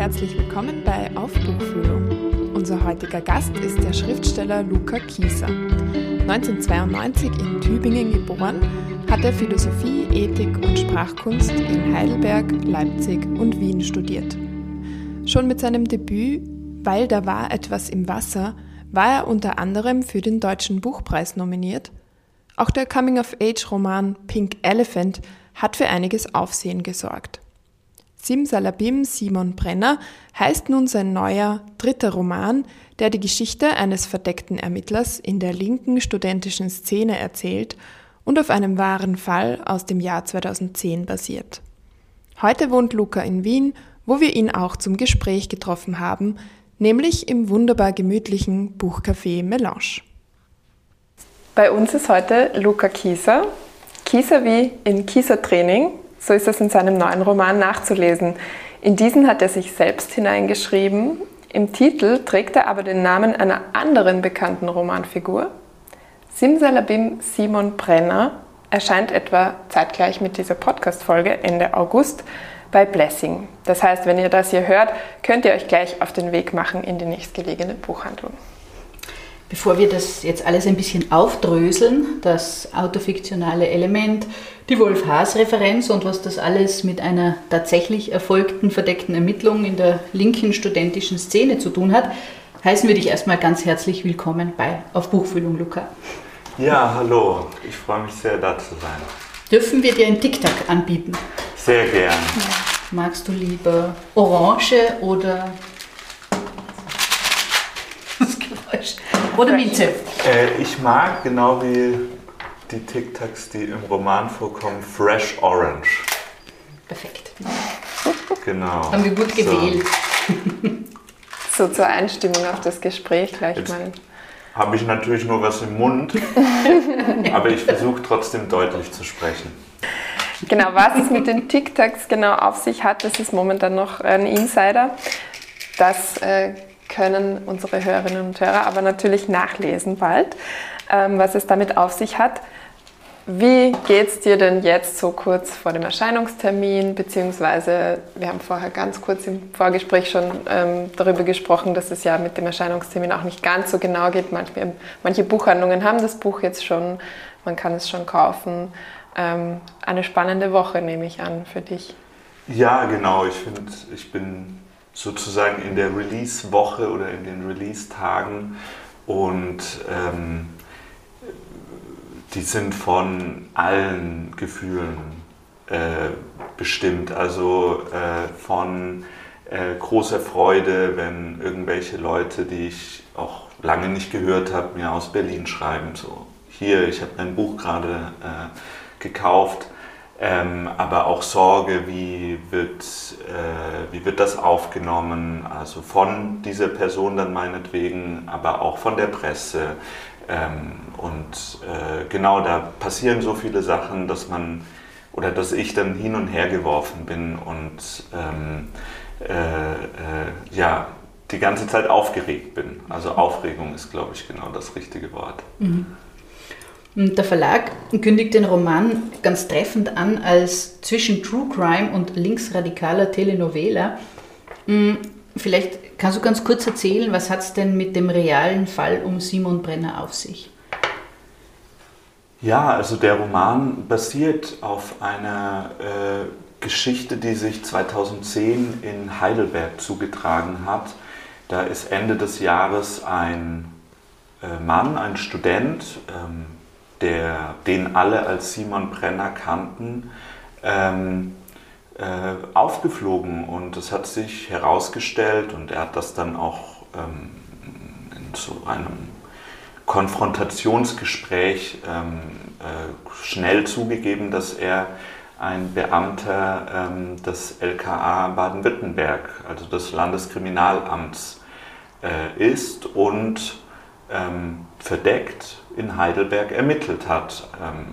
herzlich willkommen bei Auf Buchfühlung. Unser heutiger Gast ist der Schriftsteller Luca Kieser. 1992 in Tübingen geboren, hat er Philosophie, Ethik und Sprachkunst in Heidelberg, Leipzig und Wien studiert. Schon mit seinem Debüt Weil da war etwas im Wasser war er unter anderem für den Deutschen Buchpreis nominiert. Auch der Coming-of-Age-Roman Pink Elephant hat für einiges Aufsehen gesorgt. Simsalabim Simon Brenner heißt nun sein neuer, dritter Roman, der die Geschichte eines verdeckten Ermittlers in der linken studentischen Szene erzählt und auf einem wahren Fall aus dem Jahr 2010 basiert. Heute wohnt Luca in Wien, wo wir ihn auch zum Gespräch getroffen haben, nämlich im wunderbar gemütlichen Buchcafé Melange. Bei uns ist heute Luca Kieser. Kieser wie in Kieser Training. So ist es in seinem neuen Roman nachzulesen. In diesen hat er sich selbst hineingeschrieben. Im Titel trägt er aber den Namen einer anderen bekannten Romanfigur. Simsalabim Simon Brenner erscheint etwa zeitgleich mit dieser Podcast-Folge Ende August bei Blessing. Das heißt, wenn ihr das hier hört, könnt ihr euch gleich auf den Weg machen in die nächstgelegene Buchhandlung. Bevor wir das jetzt alles ein bisschen aufdröseln, das autofiktionale Element, die Wolf-Haas-Referenz und was das alles mit einer tatsächlich erfolgten verdeckten Ermittlung in der linken studentischen Szene zu tun hat, heißen wir dich erstmal ganz herzlich willkommen bei Auf Buchfühlung, Luca. Ja, hallo. Ich freue mich sehr, da zu sein. Dürfen wir dir ein Tic-Tac anbieten? Sehr gern. Magst du lieber Orange oder das Geräusch? Oder Minze? Ich mag, genau wie die Tic-Tacs, die im Roman vorkommen, Fresh Orange. Perfekt. Genau. Haben wir gut gewählt. So zur Einstimmung auf das Gespräch gleich Jetzt mal. Habe ich natürlich nur was im Mund, aber ich versuche trotzdem deutlich zu sprechen. Genau, was es mit den Tic-Tacs genau auf sich hat, das ist momentan noch ein Insider. Das können unsere Hörerinnen und Hörer aber natürlich nachlesen bald, was es damit auf sich hat. Wie geht es dir denn jetzt so kurz vor dem Erscheinungstermin, beziehungsweise wir haben vorher ganz kurz im Vorgespräch schon darüber gesprochen, dass es ja mit dem Erscheinungstermin auch nicht ganz so genau geht. Manche Buchhandlungen haben das Buch jetzt schon, man kann es schon kaufen. Eine spannende Woche, nehme ich an, für dich. Ja, genau. Ich finde, ich bin sozusagen in der Release-Woche oder in den Release-Tagen und die sind von allen Gefühlen bestimmt. Also von großer Freude, wenn irgendwelche Leute, die ich auch lange nicht gehört habe, mir aus Berlin schreiben, so hier, ich habe mein Buch gerade gekauft. Aber auch Sorge, wie wird das aufgenommen, also von dieser Person dann meinetwegen, aber auch von der Presse. Genau, da passieren so viele Sachen, dass ich dann hin und her geworfen bin und die ganze Zeit aufgeregt bin. Also Aufregung ist, glaube ich, genau das richtige Wort. Mhm. Der Verlag kündigt den Roman ganz treffend an als zwischen True Crime und linksradikaler Telenovela. Vielleicht kannst du ganz kurz erzählen, was hat es denn mit dem realen Fall um Simon Brenner auf sich? Ja, also der Roman basiert auf einer Geschichte, die sich 2010 in Heidelberg zugetragen hat. Da ist Ende des Jahres ein Mann, ein Student, den alle als Simon Brenner kannten, aufgeflogen, und es hat sich herausgestellt, und er hat das dann auch in so einem Konfrontationsgespräch schnell zugegeben, dass er ein Beamter des LKA Baden-Württemberg, also des Landeskriminalamts, ist und verdeckt in Heidelberg ermittelt hat.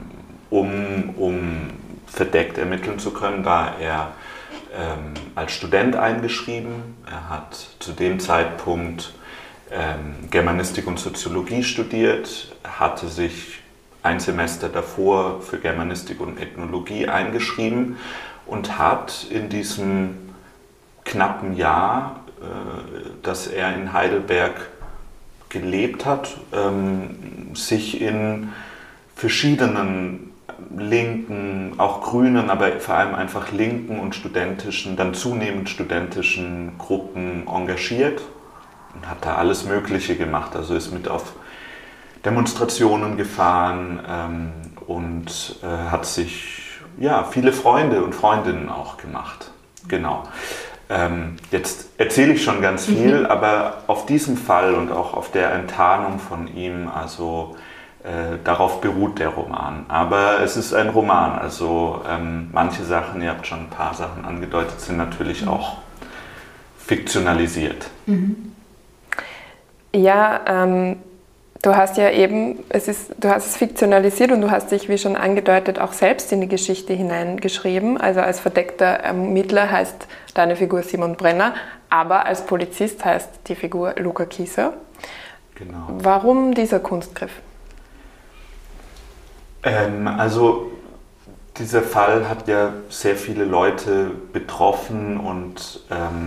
Um verdeckt ermitteln zu können, war er als Student eingeschrieben. Er hat zu dem Zeitpunkt Germanistik und Soziologie studiert, hatte sich ein Semester davor für Germanistik und Ethnologie eingeschrieben und hat in diesem knappen Jahr, dass er in Heidelberg gelebt hat, sich in verschiedenen linken, auch grünen, aber vor allem einfach linken und studentischen, dann zunehmend studentischen Gruppen engagiert und hat da alles Mögliche gemacht. Also ist mit auf Demonstrationen gefahren und hat sich viele Freunde und Freundinnen auch gemacht. Genau. Jetzt erzähle ich schon ganz viel, aber auf diesem Fall und auch auf der Enttarnung von ihm, also darauf beruht der Roman. Aber es ist ein Roman, also manche Sachen, ihr habt schon ein paar Sachen angedeutet, sind natürlich auch fiktionalisiert. Ja, du hast ja eben, du hast es fiktionalisiert und du hast dich, wie schon angedeutet, auch selbst in die Geschichte hineingeschrieben. Also als verdeckter Ermittler heißt deine Figur Simon Brenner, aber als Polizist heißt die Figur Luca Kieser. Genau. Warum dieser Kunstgriff? Also dieser Fall hat ja sehr viele Leute betroffen und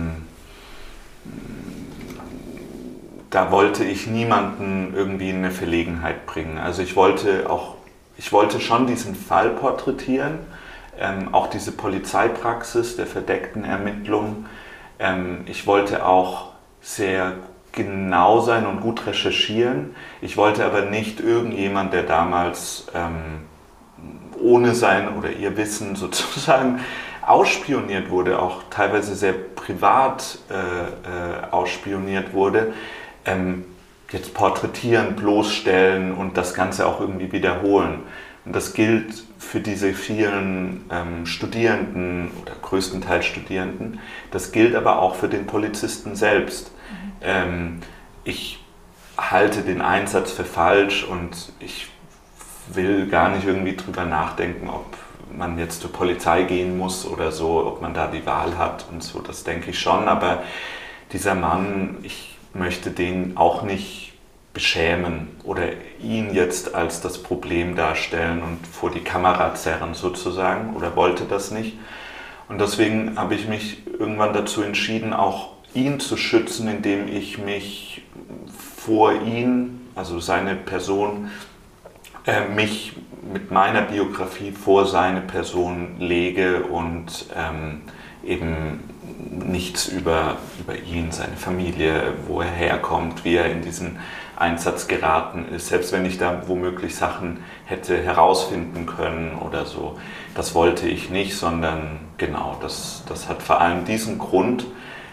da wollte ich niemanden irgendwie in eine Verlegenheit bringen. Also ich wollte schon diesen Fall porträtieren, auch diese Polizeipraxis der verdeckten Ermittlung. Ich wollte auch sehr genau sein und gut recherchieren. Ich wollte aber nicht irgendjemand, der damals ohne sein oder ihr Wissen sozusagen ausspioniert wurde, auch teilweise sehr privat ausspioniert wurde, jetzt porträtieren, bloßstellen und das Ganze auch irgendwie wiederholen. Und das gilt für diese vielen Studierenden oder größtenteils Studierenden. Das gilt aber auch für den Polizisten selbst. Ich halte den Einsatz für falsch und ich will gar nicht irgendwie drüber nachdenken, ob man jetzt zur Polizei gehen muss oder so, ob man da die Wahl hat und so, das denke ich schon. Aber dieser Mann, ich möchte den auch nicht beschämen oder ihn jetzt als das Problem darstellen und vor die Kamera zerren sozusagen oder wollte das nicht. Und deswegen habe ich mich irgendwann dazu entschieden, auch ihn zu schützen, indem ich mich vor ihn, also seine Person, mich mit meiner Biografie vor seine Person lege und eben nichts über ihn, seine Familie, wo er herkommt, wie er in diesen Einsatz geraten ist, selbst wenn ich da womöglich Sachen hätte herausfinden können oder so. Das wollte ich nicht, sondern genau, das hat vor allem diesen Grund.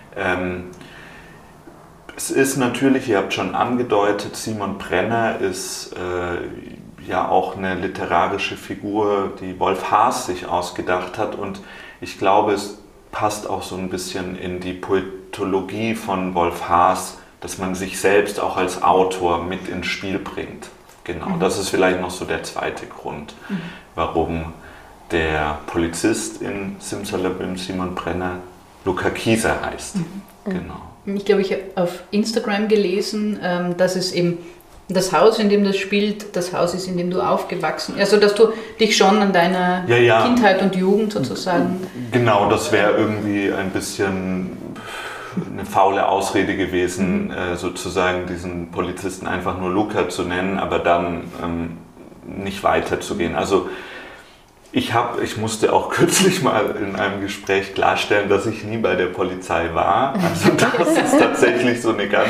Es ist natürlich, ihr habt schon angedeutet, Simon Brenner ist ja auch eine literarische Figur, die Wolf Haas sich ausgedacht hat und ich glaube, es passt auch so ein bisschen in die Poetologie von Wolf Haas, dass man sich selbst auch als Autor mit ins Spiel bringt. Genau, das ist vielleicht noch so der zweite Grund, warum der Polizist in Simsalabim Simon Brenner Luca Kieser heißt. Genau. Ich glaube, ich habe auf Instagram gelesen, dass es eben das Haus, in dem das spielt, das Haus ist, in dem du aufgewachsen bist. Also, dass du dich schon an deiner Kindheit und Jugend sozusagen... Genau, das wäre irgendwie ein bisschen eine faule Ausrede gewesen, sozusagen diesen Polizisten einfach nur Luca zu nennen, aber dann nicht weiterzugehen. Also, ich musste auch kürzlich mal in einem Gespräch klarstellen, dass ich nie bei der Polizei war. Also das ist tatsächlich so eine ganz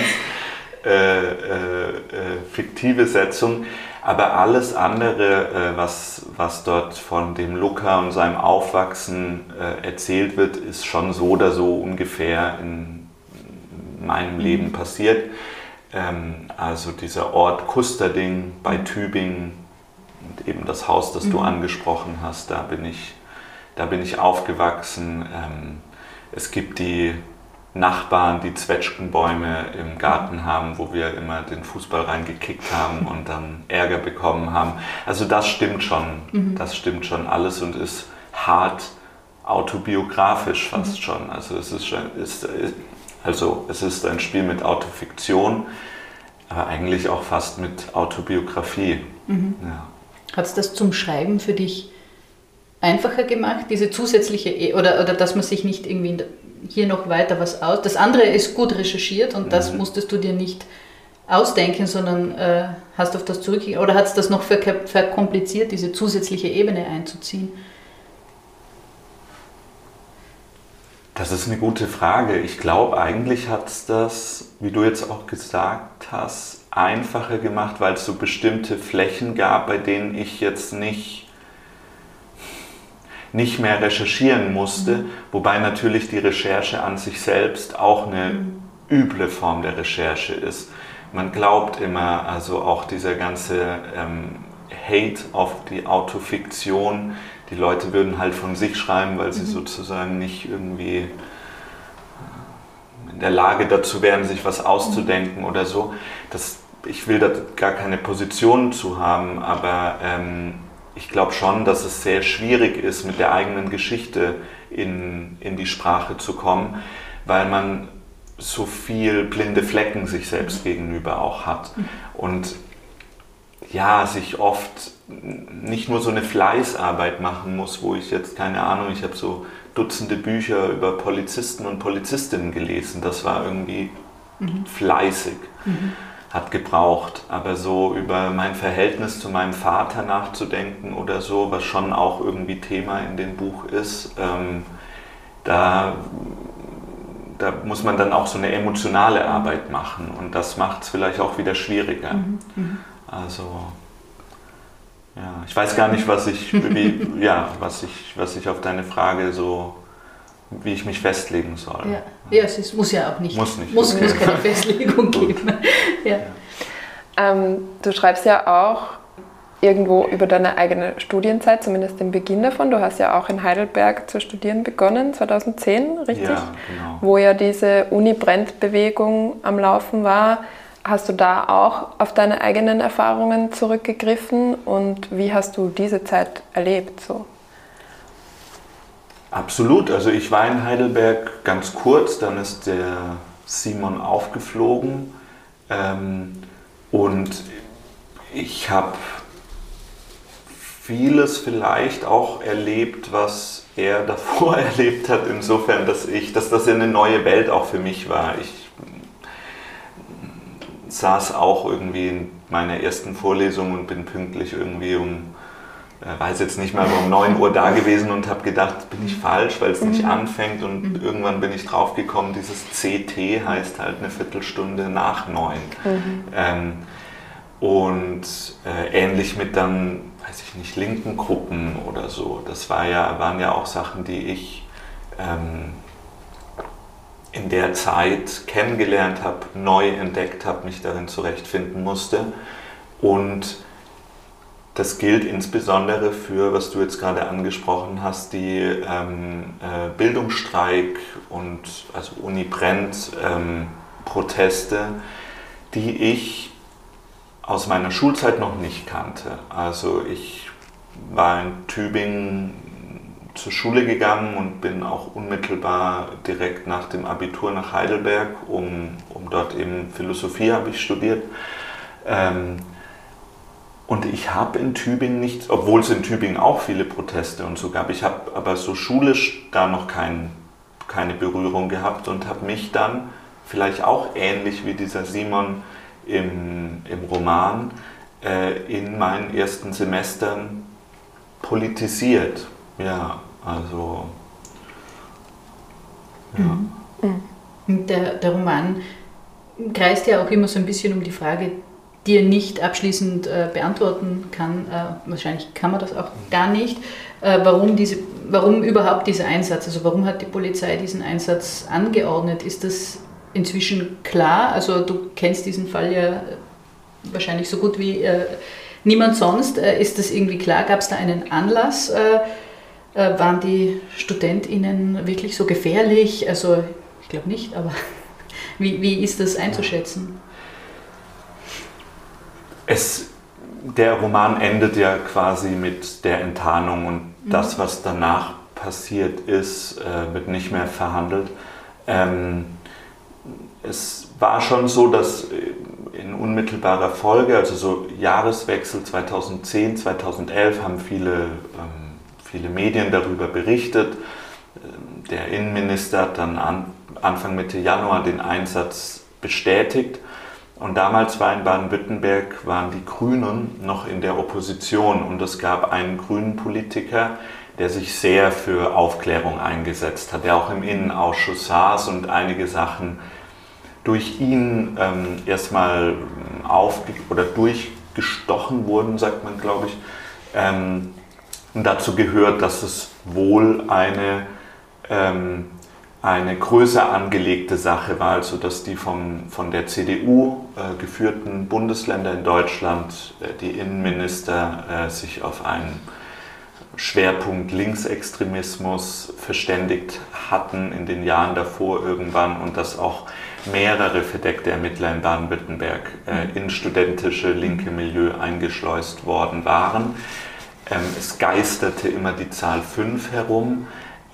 fiktive Setzung. Aber alles andere, was dort von dem Luca und seinem Aufwachsen erzählt wird, ist schon so oder so ungefähr in meinem Leben passiert. Also dieser Ort Kusterding bei Tübingen, und eben das Haus, das du angesprochen hast, da bin ich aufgewachsen. Es gibt die Nachbarn, die Zwetschgenbäume im Garten haben, wo wir immer den Fußball reingekickt haben und dann Ärger bekommen haben. Also das stimmt schon, das stimmt schon alles und ist hart autobiografisch fast schon. Also es ist ein Spiel mit Autofiktion, aber eigentlich auch fast mit Autobiografie. Ja. Hat es das zum Schreiben für dich einfacher gemacht, diese zusätzliche, oder dass man sich nicht irgendwie hier noch weiter was aus. Das andere ist gut recherchiert und das musstest du dir nicht ausdenken, sondern hast auf das zurückgegeben. Oder hat es das noch verkompliziert, diese zusätzliche Ebene einzuziehen? Das ist eine gute Frage. Ich glaube, eigentlich hat es das, wie du jetzt auch gesagt hast, einfacher gemacht, weil es so bestimmte Flächen gab, bei denen ich jetzt nicht mehr recherchieren musste, wobei natürlich die Recherche an sich selbst auch eine üble Form der Recherche ist. Man glaubt immer, also auch dieser ganze Hate auf die Autofiktion, die Leute würden halt von sich schreiben, weil sie sozusagen nicht irgendwie in der Lage dazu wären, sich was auszudenken oder so. Ich will da gar keine Position zu haben, aber ich glaube schon, dass es sehr schwierig ist, mit der eigenen Geschichte in die Sprache zu kommen, weil man so viel blinde Flecken sich selbst gegenüber auch hat. Und ja, sich oft nicht nur so eine Fleißarbeit machen muss, wo ich jetzt, keine Ahnung, ich habe so Dutzende Bücher über Polizisten und Polizistinnen gelesen. Das war irgendwie fleißig, hat gebraucht. Aber so über mein Verhältnis zu meinem Vater nachzudenken oder so, was schon auch irgendwie Thema in dem Buch ist, da muss man dann auch so eine emotionale Arbeit machen. Und das macht es vielleicht auch wieder schwieriger. Also, ja, ich weiß gar nicht, was ich auf deine Frage so, wie ich mich festlegen soll. Ja, es muss ja auch nicht. Muss Okay. Keine Festlegung geben. Ja. Du schreibst ja auch irgendwo über deine eigene Studienzeit, zumindest den Beginn davon. Du hast ja auch in Heidelberg zu studieren begonnen, 2010, richtig? Ja, genau. Wo ja diese Uni-Brennt-Bewegung am Laufen war. Hast du da auch auf deine eigenen Erfahrungen zurückgegriffen und wie hast du diese Zeit erlebt? So? Absolut, also ich war in Heidelberg ganz kurz, dann ist der Simon aufgeflogen und ich habe vieles vielleicht auch erlebt, was er davor erlebt hat, insofern, dass das ja eine neue Welt auch für mich war. Ich saß auch irgendwie in meiner ersten Vorlesung und bin pünktlich irgendwie weiß jetzt nicht mal, um 9 Uhr da gewesen und habe gedacht, bin ich falsch, weil es nicht anfängt und irgendwann bin ich drauf gekommen, dieses CT heißt halt eine Viertelstunde nach 9. Und ähnlich mit dann, weiß ich nicht, linken Gruppen oder so. Das waren ja auch Sachen, die ich in der Zeit kennengelernt habe, neu entdeckt habe, mich darin zurechtfinden musste. Und das gilt insbesondere für, was du jetzt gerade angesprochen hast, die Bildungsstreik und also Uni Brennt Proteste, die ich aus meiner Schulzeit noch nicht kannte. Also ich war in Tübingen zur Schule gegangen und bin auch unmittelbar direkt nach dem Abitur nach Heidelberg, um dort eben Philosophie habe ich studiert. Und ich habe in Tübingen nicht, obwohl es in Tübingen auch viele Proteste und so gab, ich habe aber so schulisch da noch keine Berührung gehabt und habe mich dann vielleicht auch ähnlich wie dieser Simon im Roman in meinen ersten Semestern politisiert. Ja, also. Ja. Der Roman kreist ja auch immer so ein bisschen um die Frage, die er nicht abschließend beantworten kann. Wahrscheinlich kann man das auch gar nicht. Warum überhaupt dieser Einsatz? Also warum hat die Polizei diesen Einsatz angeordnet? Ist das inzwischen klar? Also du kennst diesen Fall ja wahrscheinlich so gut wie niemand sonst. Ist das irgendwie klar? Gab es da einen Anlass? Waren die StudentInnen wirklich so gefährlich? Also ich glaube nicht, aber wie ist das einzuschätzen? Der Roman endet ja quasi mit der Enttarnung und das, was danach passiert ist, wird nicht mehr verhandelt. Es war schon so, dass in unmittelbarer Folge, also so Jahreswechsel 2010, 2011, haben viele Medien darüber berichtet. der Innenminister hat dann Anfang Mitte Januar den Einsatz bestätigt. Und damals war in Baden-Württemberg, waren die Grünen noch in der Opposition und es gab einen grünen Politiker, der sich sehr für Aufklärung eingesetzt hat, der auch im Innenausschuss saß und einige Sachen durch ihn erstmal durchgestochen wurden, sagt man, glaube ich. Und dazu gehört, dass es wohl eine größer angelegte Sache war, also dass die von der CDU geführten Bundesländer in Deutschland, die Innenminister sich auf einen Schwerpunkt Linksextremismus verständigt hatten in den Jahren davor irgendwann und dass auch mehrere verdeckte Ermittler in Baden-Württemberg in studentische linke Milieu eingeschleust worden waren. Es geisterte immer die Zahl 5 herum.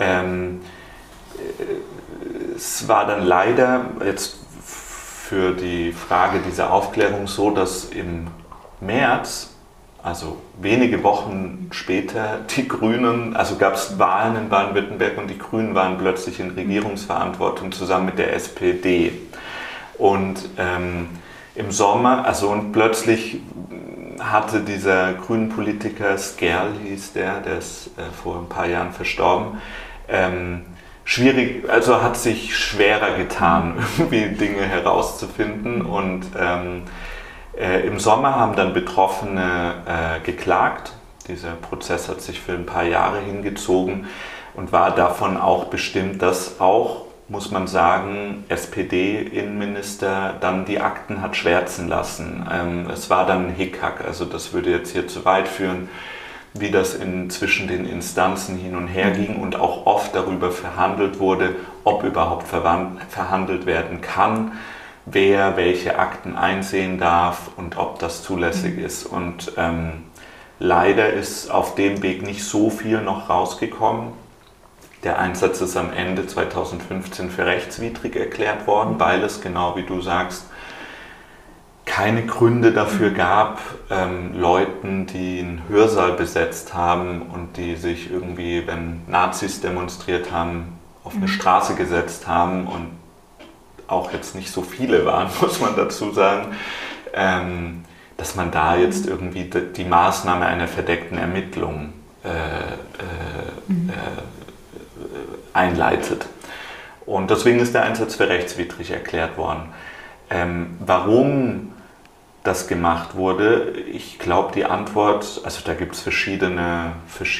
Es war dann leider jetzt für die Frage dieser Aufklärung so, dass im März, also wenige Wochen später, die Grünen, also gab es Wahlen in Baden-Württemberg und die Grünen waren plötzlich in Regierungsverantwortung zusammen mit der SPD. Und im Sommer, also und plötzlich hatte dieser grünen Politiker, Skerl hieß der ist vor ein paar Jahren verstorben, schwierig, also hat sich schwerer getan, irgendwie Dinge herauszufinden und im Sommer haben dann Betroffene geklagt. Dieser Prozess hat sich für ein paar Jahre hingezogen und war davon auch bestimmt, dass auch, muss man sagen, SPD-Innenminister dann die Akten hat schwärzen lassen. Es war dann ein Hickhack, also das würde jetzt hier zu weit führen, wie das zwischen den Instanzen hin und her ging und auch oft darüber verhandelt wurde, ob überhaupt verhandelt werden kann, wer welche Akten einsehen darf und ob das zulässig ist. Und leider ist auf dem Weg nicht so viel noch rausgekommen. Der Einsatz ist am Ende 2015 für rechtswidrig erklärt worden, weil es, genau wie du sagst, keine Gründe dafür gab, Leuten, die einen Hörsaal besetzt haben und die sich irgendwie, wenn Nazis demonstriert haben, auf eine Straße gesetzt haben und auch jetzt nicht so viele waren, muss man dazu sagen, dass man da jetzt irgendwie die Maßnahme einer verdeckten Ermittlung einleitet. Und deswegen ist der Einsatz für rechtswidrig erklärt worden. Warum das gemacht wurde, ich glaube die Antwort, also da gibt es verschiedene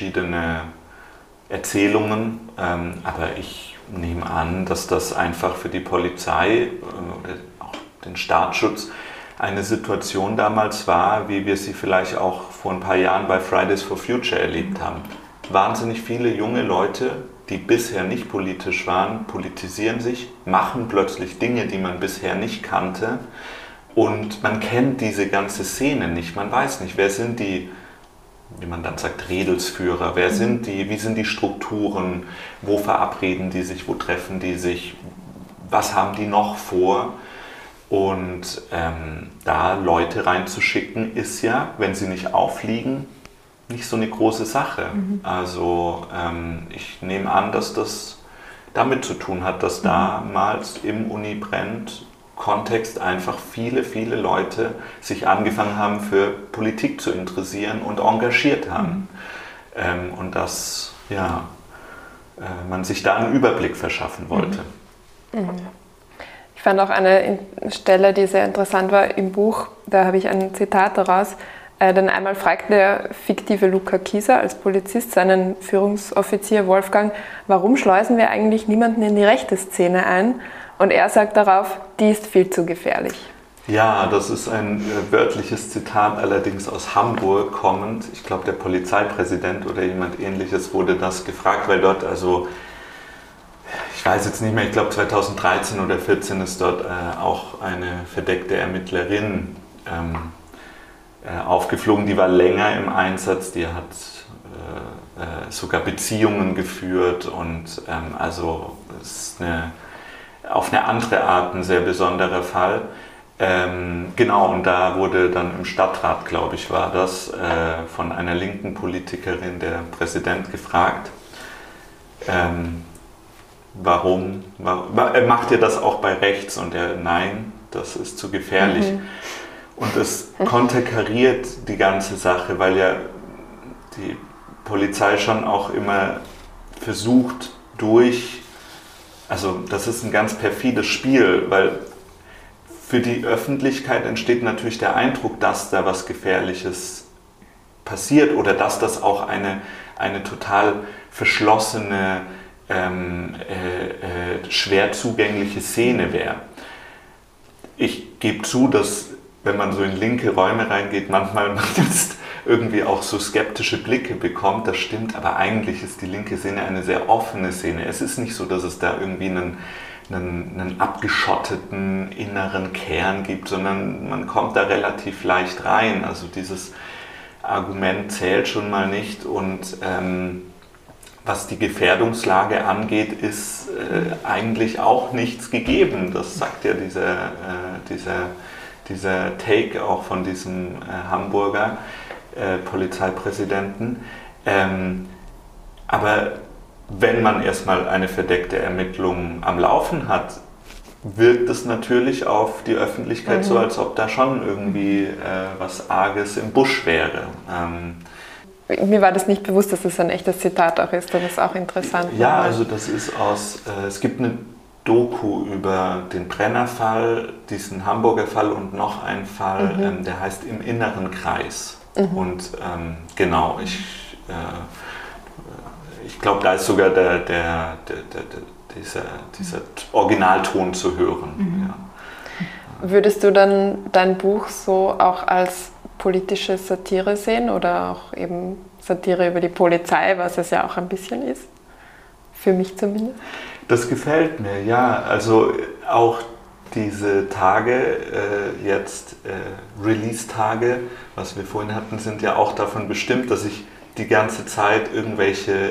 Erzählungen, aber ich nehme an, dass das einfach für die Polizei oder auch den Staatsschutz eine Situation damals war, wie wir sie vielleicht auch vor ein paar Jahren bei Fridays for Future erlebt haben. Wahnsinnig viele junge Leute, die bisher nicht politisch waren, politisieren sich, machen plötzlich Dinge, die man bisher nicht kannte und man kennt diese ganze Szene nicht. Man weiß nicht, wer sind die, wie man dann sagt, Redelsführer, wie sind die Strukturen, wo verabreden die sich, wo treffen die sich, was haben die noch vor? Und da Leute reinzuschicken, ist ja, wenn sie nicht auffliegen, nicht so eine große Sache. Also ich nehme an, dass das damit zu tun hat, dass damals im Uni-Brennt-Kontext einfach viele, viele Leute sich angefangen haben, für Politik zu interessieren und engagiert haben. Und dass man sich da einen Überblick verschaffen wollte. Ich fand auch eine Stelle, die sehr interessant war im Buch, da habe ich ein Zitat daraus. Denn einmal fragt der fiktive Luca Kieser als Polizist seinen Führungsoffizier Wolfgang, warum schleusen wir eigentlich niemanden in die rechte Szene ein? Und er sagt darauf, die ist viel zu gefährlich. Ja, das ist ein wörtliches Zitat, allerdings aus Hamburg kommend. Ich glaube, der Polizeipräsident oder jemand Ähnliches wurde das gefragt, weil dort also, ich weiß jetzt nicht mehr, ich glaube 2013 oder 2014 ist dort auch eine verdeckte Ermittlerin aufgeflogen, die war länger im Einsatz, die hat sogar Beziehungen geführt und also ist auf eine andere Art ein sehr besonderer Fall. Genau, und da wurde dann im Stadtrat, glaube ich, war das, von einer linken Politikerin der Präsident gefragt, warum? Macht ihr das auch bei rechts? Und er, nein, das ist zu gefährlich. Und es konterkariert die ganze Sache, weil ja die Polizei schon auch immer versucht also das ist ein ganz perfides Spiel, weil für die Öffentlichkeit entsteht natürlich der Eindruck, dass da was Gefährliches passiert oder dass das auch eine total verschlossene, schwer zugängliche Szene wäre. Ich gebe zu, dass wenn man so in linke Räume reingeht, manchmal man jetzt irgendwie auch so skeptische Blicke bekommt. Das stimmt, aber eigentlich ist die linke Szene eine sehr offene Szene. Es ist nicht so, dass es da irgendwie einen abgeschotteten inneren Kern gibt, sondern man kommt da relativ leicht rein. Also dieses Argument zählt schon mal nicht. Und was die Gefährdungslage angeht, ist eigentlich auch nichts gegeben. Das sagt ja dieser Take auch von diesem Hamburger Polizeipräsidenten. Aber wenn man erstmal eine verdeckte Ermittlung am Laufen hat, wirkt es natürlich auf die Öffentlichkeit so, als ob da schon irgendwie was Arges im Busch wäre. Mir war das nicht bewusst, dass das ein echtes Zitat auch ist, das ist auch interessant. Ja, also das ist es gibt eine Doku über den Brenner-Fall, diesen Hamburger Fall und noch einen Fall, der heißt Im inneren Kreis. Und genau, ich glaube, da ist sogar dieser Originalton zu hören. Ja. Würdest du dann dein Buch so auch als politische Satire sehen oder auch eben Satire über die Polizei, was es ja auch ein bisschen ist? Für mich zumindest. Das gefällt mir, ja. Also auch diese Tage, Release-Tage, was wir vorhin hatten, sind ja auch davon bestimmt, dass ich die ganze Zeit irgendwelche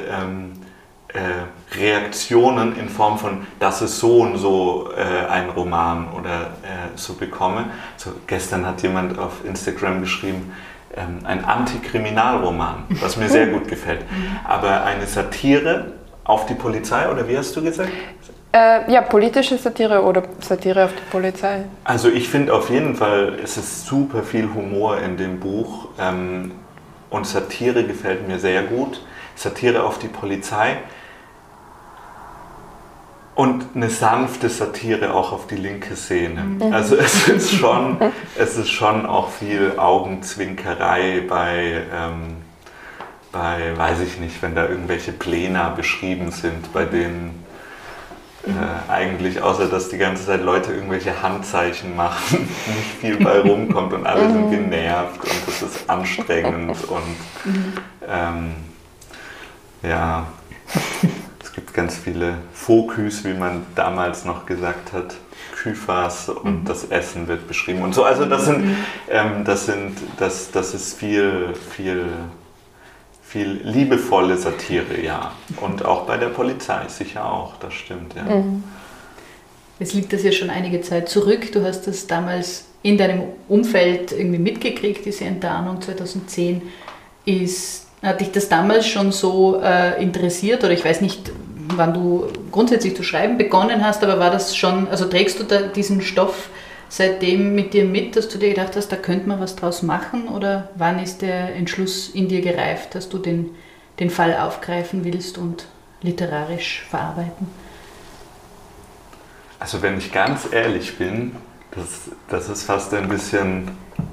Reaktionen in Form von, das ist so und so ein Roman oder so bekomme. So, gestern hat jemand auf Instagram geschrieben, ein Antikriminalroman, was mir sehr gut gefällt. Aber eine Satire auf die Polizei, oder wie hast du gesagt? Ja, politische Satire oder Satire auf die Polizei. Also ich finde auf jeden Fall, es ist super viel Humor in dem Buch und Satire gefällt mir sehr gut. Satire auf die Polizei und eine sanfte Satire auch auf die linke Szene. Also es ist schon auch viel Augenzwinkerei bei weiß ich nicht, wenn da irgendwelche Pläne beschrieben sind, bei denen eigentlich, außer dass die ganze Zeit Leute irgendwelche Handzeichen machen, nicht viel bei rumkommt und alle sind genervt und das ist anstrengend und ja, es gibt ganz viele Focus, wie man damals noch gesagt hat, Küfers und das Essen wird beschrieben und so. Also das ist viel liebevolle Satire, ja. Und auch bei der Polizei sicher auch, das stimmt, ja. Jetzt liegt das ja schon einige Zeit zurück. Du hast das damals in deinem Umfeld irgendwie mitgekriegt, diese Enttarnung 2010. Hat dich das damals schon so interessiert? Oder ich weiß nicht, wann du grundsätzlich zu schreiben begonnen hast, aber war das schon, also trägst du da diesen Stoff seitdem mit dir mit, dass du dir gedacht hast, da könnte man was draus machen? Oder wann ist der Entschluss in dir gereift, dass du den Fall aufgreifen willst und literarisch verarbeiten? Also wenn ich ganz ehrlich bin, das ist fast ein bisschen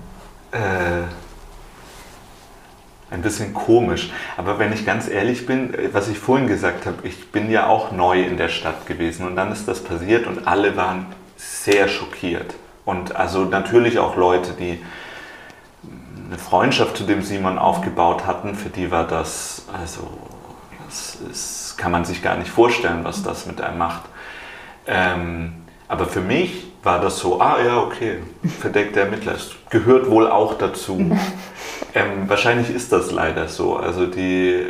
komisch. Aber wenn ich ganz ehrlich bin, was ich vorhin gesagt habe, ich bin ja auch neu in der Stadt gewesen und dann ist das passiert und alle waren sehr schockiert. Und also natürlich auch Leute, die eine Freundschaft zu dem Simon aufgebaut hatten, für die war das, also das kann man sich gar nicht vorstellen, was das mit einem macht. Aber für mich war das so, ja, okay, verdeckter Ermittler, es gehört wohl auch dazu. Wahrscheinlich ist das leider so. Also die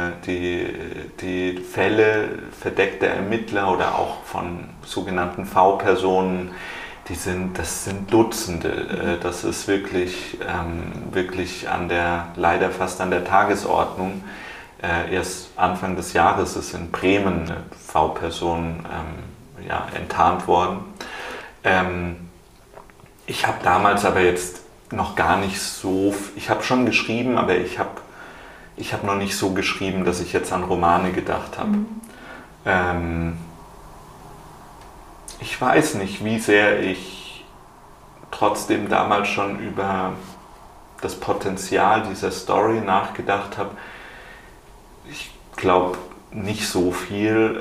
Fälle verdeckter Ermittler oder auch von sogenannten V-Personen, das sind Dutzende. Das ist wirklich leider fast an der Tagesordnung. erst Anfang des Jahres ist in Bremen eine V-Person enttarnt worden. Ich habe damals aber jetzt noch gar nicht so, ich habe schon geschrieben, aber ich habe noch nicht so geschrieben, dass ich jetzt an Romane gedacht habe. Ich weiß nicht, wie sehr ich trotzdem damals schon über das Potenzial dieser Story nachgedacht habe. Ich glaube nicht so viel.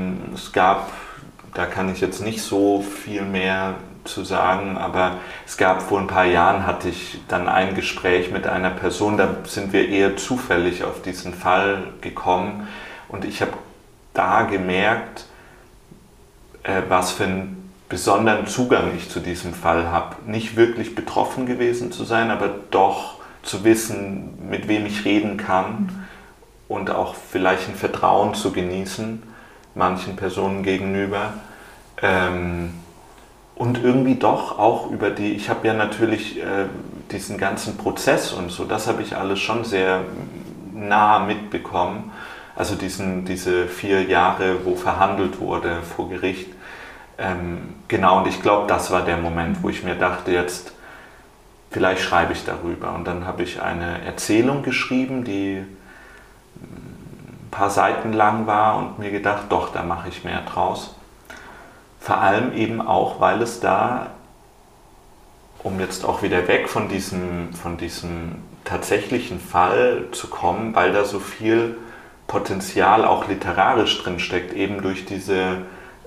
Da kann ich jetzt nicht so viel mehr zu sagen, aber es gab vor ein paar Jahren, hatte ich dann ein Gespräch mit einer Person, da sind wir eher zufällig auf diesen Fall gekommen und ich habe da gemerkt, was für einen besonderen Zugang ich zu diesem Fall habe. Nicht wirklich betroffen gewesen zu sein, aber doch zu wissen, mit wem ich reden kann und auch vielleicht ein Vertrauen zu genießen, manchen Personen gegenüber. Und irgendwie doch auch ich habe ja natürlich diesen ganzen Prozess und so, das habe ich alles schon sehr nah mitbekommen. Also diese 4 Jahre, wo verhandelt wurde vor Gericht. Genau, und ich glaube, das war der Moment, wo ich mir dachte, jetzt vielleicht schreibe ich darüber. Und dann habe ich eine Erzählung geschrieben, die ein paar Seiten lang war und mir gedacht, doch, da mache ich mehr draus. Vor allem eben auch, weil es da, um jetzt auch wieder weg von diesem tatsächlichen Fall zu kommen, weil da so viel Potenzial auch literarisch drinsteckt, eben durch diese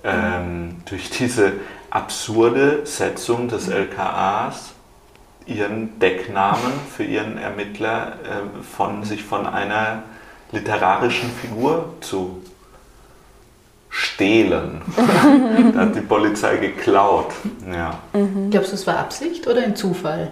absurde Setzung des LKAs, ihren Decknamen für ihren Ermittler sich von einer literarischen Figur zu stehlen. Da hat die Polizei geklaut. Ja. Glaubst du, es war Absicht oder ein Zufall?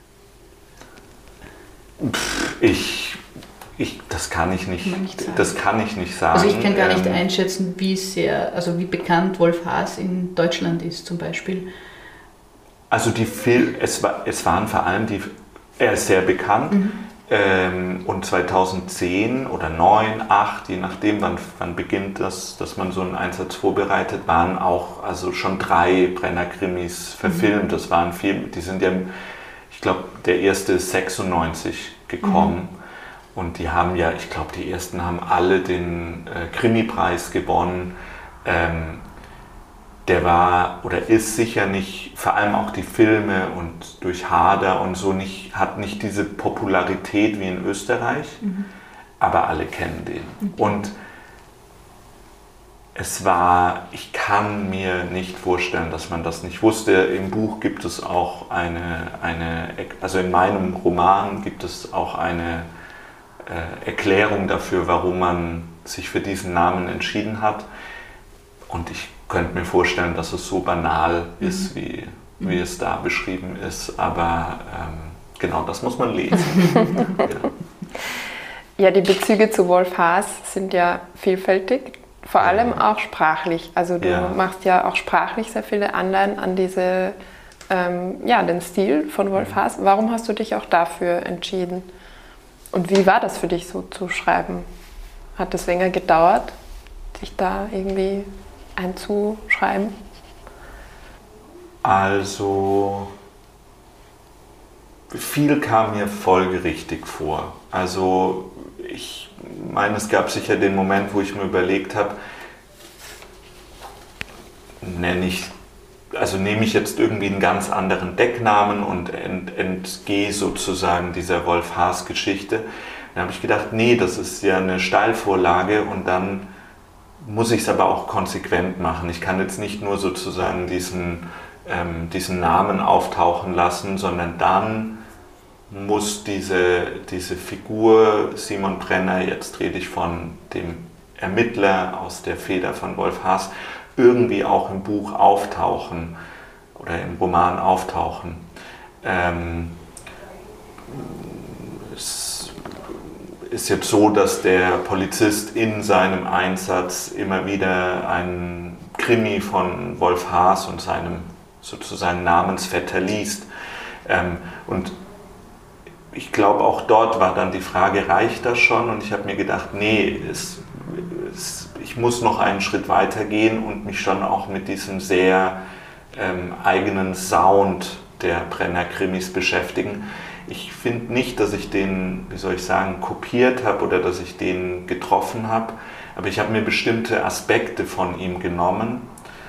Das kann ich nicht sagen. Also ich kann gar nicht einschätzen, wie bekannt Wolf Haas in Deutschland ist zum Beispiel. Also es waren vor allem er ist sehr bekannt. Und 2010 oder 2009, 2008, je nachdem wann beginnt das, dass man so einen Einsatz vorbereitet, waren auch also schon 3 Brenner-Krimis verfilmt. Das waren 4, die sind ja, ich glaube, der erste ist 96 gekommen. Und die haben ja, ich glaube, die ersten haben alle den Krimi-Preis gewonnen. Der war oder ist sicher nicht, vor allem auch die Filme und durch Harder und so, hat nicht diese Popularität wie in Österreich, aber alle kennen den. Okay. Und ich kann mir nicht vorstellen, dass man das nicht wusste. Im Buch gibt es auch also in meinem Roman gibt es auch eine Erklärung dafür, warum man sich für diesen Namen entschieden hat. Und ich könnte mir vorstellen, dass es so banal ist, wie es da beschrieben ist. Aber genau, das muss man lesen. Ja, die Bezüge zu Wolf Haas sind ja vielfältig, vor allem auch sprachlich. Also du machst ja auch sprachlich sehr viele Anleihen an den Stil von Wolf Haas. Warum hast du dich auch dafür entschieden? Und wie war das für dich so zu schreiben? Hat es länger gedauert, sich da irgendwie einzuschreiben? Also viel kam mir folgerichtig vor. Also ich meine, es gab sicher den Moment, wo ich mir überlegt habe, nehme ich jetzt irgendwie einen ganz anderen Decknamen und entgehe sozusagen dieser Wolf Haas Geschichte. Dann habe ich gedacht, nee, das ist ja eine Steilvorlage und dann muss ich es aber auch konsequent machen. Ich kann jetzt nicht nur sozusagen diesen Namen auftauchen lassen, sondern dann muss diese Figur Simon Brenner, jetzt rede ich von dem Ermittler aus der Feder von Wolf Haas, irgendwie auch im Buch auftauchen oder im Roman auftauchen. Es ist jetzt so, dass der Polizist in seinem Einsatz immer wieder einen Krimi von Wolf Haas und seinem sozusagen Namensvetter liest. Und ich glaube, auch dort war dann die Frage, reicht das schon? Und ich habe mir gedacht, nee, ich muss noch einen Schritt weiter gehen und mich schon auch mit diesem sehr eigenen Sound der Brenner-Krimis beschäftigen. Ich finde nicht, dass ich den, wie soll ich sagen, kopiert habe oder dass ich den getroffen habe, aber ich habe mir bestimmte Aspekte von ihm genommen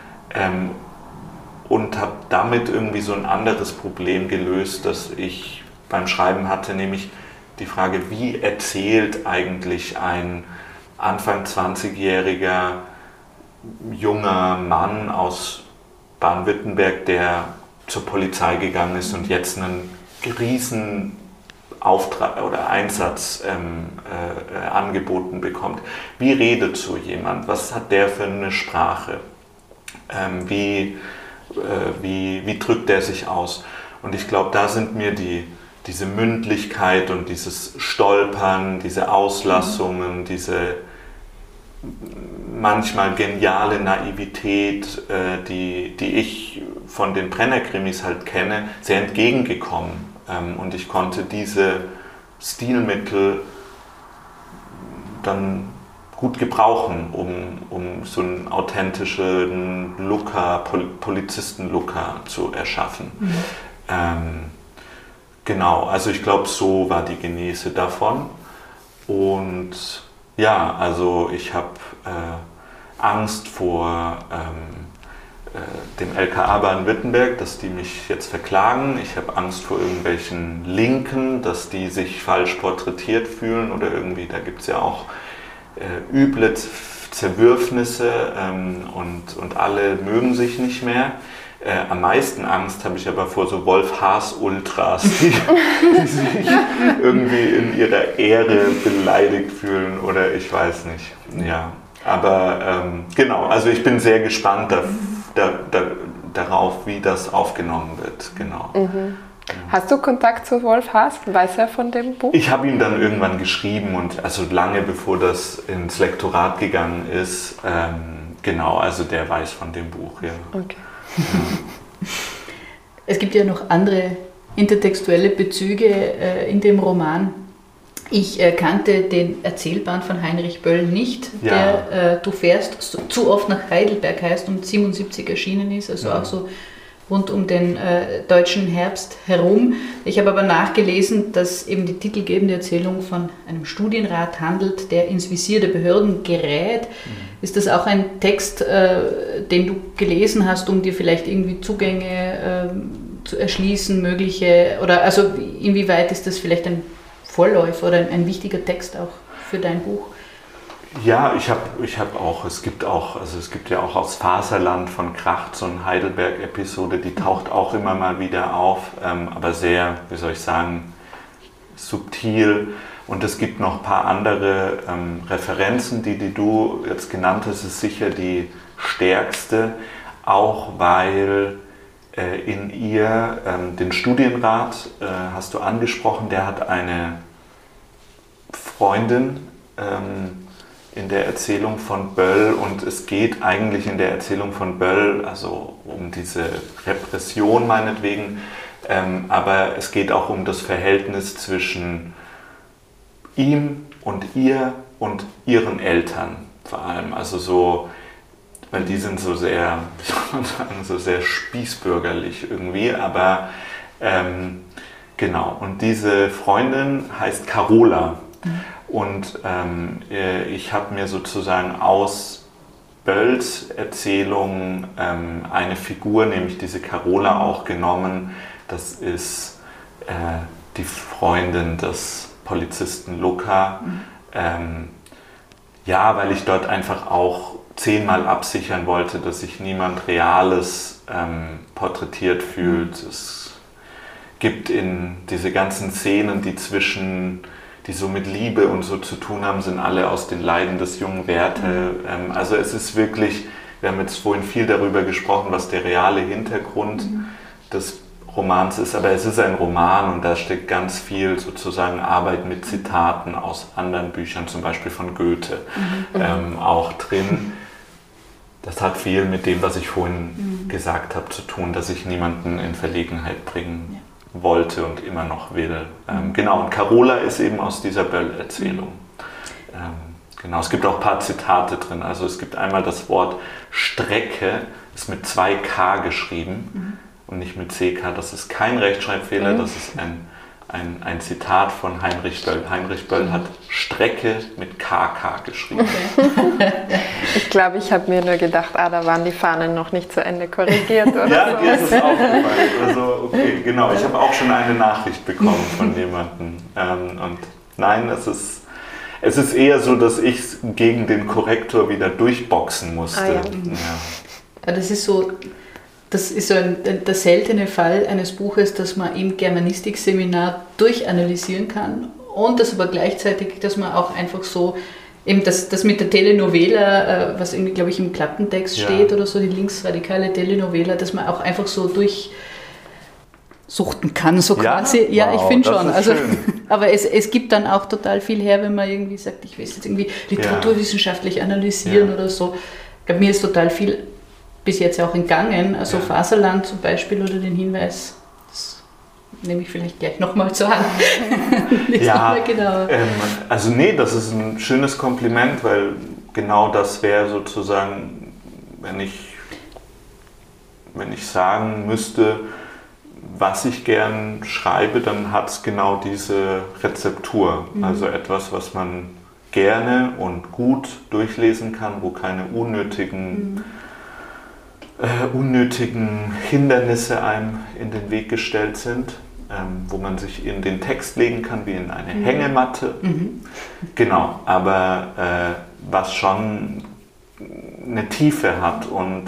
und habe damit irgendwie so ein anderes Problem gelöst, das ich beim Schreiben hatte, nämlich die Frage, wie erzählt eigentlich ein Anfang 20-jähriger junger Mann aus Baden-Württemberg, der zur Polizei gegangen ist und jetzt einen riesen Auftrag oder Einsatz angeboten bekommt. Wie redet so jemand? Was hat der für eine Sprache? Wie drückt der sich aus? Und ich glaube, da sind mir diese Mündlichkeit und dieses Stolpern, diese Auslassungen, diese manchmal geniale Naivität, die ich von den Brenner-Krimis halt kenne, sehr entgegengekommen. Und ich konnte diese Stilmittel dann gut gebrauchen, um so einen authentischen Looker, Polizisten-Looker zu erschaffen. Genau, also ich glaube, so war die Genese davon. Und ja, also ich habe Angst vor dem LKA Baden-Württemberg, dass die mich jetzt verklagen. Ich habe Angst vor irgendwelchen Linken, dass die sich falsch porträtiert fühlen oder irgendwie, da gibt es ja auch üble Zerwürfnisse und alle mögen sich nicht mehr. Am meisten Angst habe ich aber vor so Wolf-Haas-Ultras, die sich irgendwie in ihrer Ehre beleidigt fühlen oder ich weiß nicht. Ja, aber genau, also ich bin sehr gespannt darauf, wie das aufgenommen wird. Genau. Mhm. Hast du Kontakt zu Wolf Haas? Weiß er von dem Buch? Ich habe ihm dann irgendwann geschrieben und also lange bevor das ins Lektorat gegangen ist, genau, also der weiß von dem Buch, ja. Okay. Es gibt ja noch andere intertextuelle Bezüge in dem Roman. Ich kannte den Erzählband von Heinrich Böll nicht, der Du fährst zu oft nach Heidelberg heißt und 1977 erschienen ist, also auch so rund um den deutschen Herbst herum. Ich habe aber nachgelesen, dass eben die titelgebende Erzählung von einem Studienrat handelt, der ins Visier der Behörden gerät. Ist das auch ein Text, den du gelesen hast, um dir vielleicht irgendwie Zugänge zu erschließen, mögliche, oder also inwieweit ist das vielleicht ein Vorläufer oder ein wichtiger Text auch für dein Buch? Ja, ich hab auch, es gibt ja auch aus Faserland von Kracht so eine Heidelberg-Episode, die taucht auch immer mal wieder auf, aber sehr, wie soll ich sagen, subtil. Und es gibt noch ein paar andere Referenzen, die du jetzt genannt hast, ist sicher die stärkste, auch weil in ihr den Studienrat hast du angesprochen, der hat eine Freundin in der Erzählung von Böll und es geht eigentlich in der Erzählung von Böll also um diese Repression meinetwegen, aber es geht auch um das Verhältnis zwischen ihm und ihr und ihren Eltern vor allem, also so, weil die sind so sehr, wie soll man sagen, so sehr spießbürgerlich irgendwie, aber genau, und diese Freundin heißt Carola. Und ich habe mir sozusagen aus Bölls Erzählung eine Figur, nämlich diese Carola, auch genommen. Das ist die Freundin des Polizisten Luca. Ja, weil ich dort einfach auch 10-mal absichern wollte, dass sich niemand Reales porträtiert fühlt. Es gibt in diese ganzen Szenen, die so mit Liebe und so zu tun haben, sind alle aus den Leiden des jungen Werther. Also es ist wirklich, wir haben jetzt vorhin viel darüber gesprochen, was der reale Hintergrund des Romans ist, aber es ist ein Roman und da steckt ganz viel sozusagen Arbeit mit Zitaten aus anderen Büchern, zum Beispiel von Goethe, auch drin. Das hat viel mit dem, was ich vorhin gesagt habe, zu tun, dass ich niemanden in Verlegenheit bringen wollte und immer noch will. Genau, und Carola ist eben aus dieser Böll-Erzählung. Genau, es gibt auch ein paar Zitate drin. Also es gibt einmal das Wort Strecke, ist mit 2 K geschrieben und nicht mit CK. Das ist kein Rechtschreibfehler, das ist ein Zitat von Heinrich Böll. Heinrich Böll hat Strecke mit KK geschrieben. Ich glaube, ich habe mir nur gedacht, da waren die Fahnen noch nicht zu Ende korrigiert. Oder Ja, so. dir ist es aufgefallen. Also, okay, genau. Ich habe auch schon eine Nachricht bekommen von jemandem. Und nein, es ist eher so, dass ich es gegen den Korrektor wieder durchboxen musste. Ja, das ist so der seltene Fall eines Buches, das man im Germanistikseminar durchanalysieren kann und das aber gleichzeitig, dass man auch einfach so, eben das mit der Telenovela, was irgendwie, glaube ich, im Klappentext steht oder so, die linksradikale Telenovela, dass man auch einfach so durchsuchten kann, so quasi. Ja, wow, ich finde schon. Also, aber es gibt dann auch total viel her, wenn man irgendwie sagt, ich will es jetzt irgendwie literaturwissenschaftlich analysieren oder so. Ich glaube, mir ist total viel bis jetzt auch entgangen, also Faserland zum Beispiel oder den Hinweis, das nehme ich vielleicht gleich nochmal zur Hand. Also nee, das ist ein schönes Kompliment, weil genau das wäre sozusagen, wenn ich sagen müsste, was ich gern schreibe, dann hat es genau diese Rezeptur, also etwas, was man gerne und gut durchlesen kann, wo keine unnötigen Hindernisse einem in den Weg gestellt sind, wo man sich in den Text legen kann wie in eine Hängematte. Genau, aber was schon eine Tiefe hat und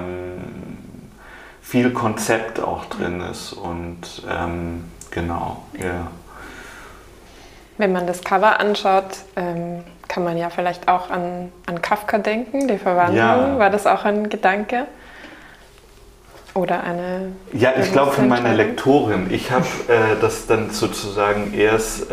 viel Konzept auch drin ist und genau, ja. Wenn man das Cover anschaut, kann man ja vielleicht auch an Kafka denken, die Verwandlung. Ja. War das auch ein Gedanke? Oder eine... Ja, ich glaube von meiner Lektorin. Ich habe das dann sozusagen erst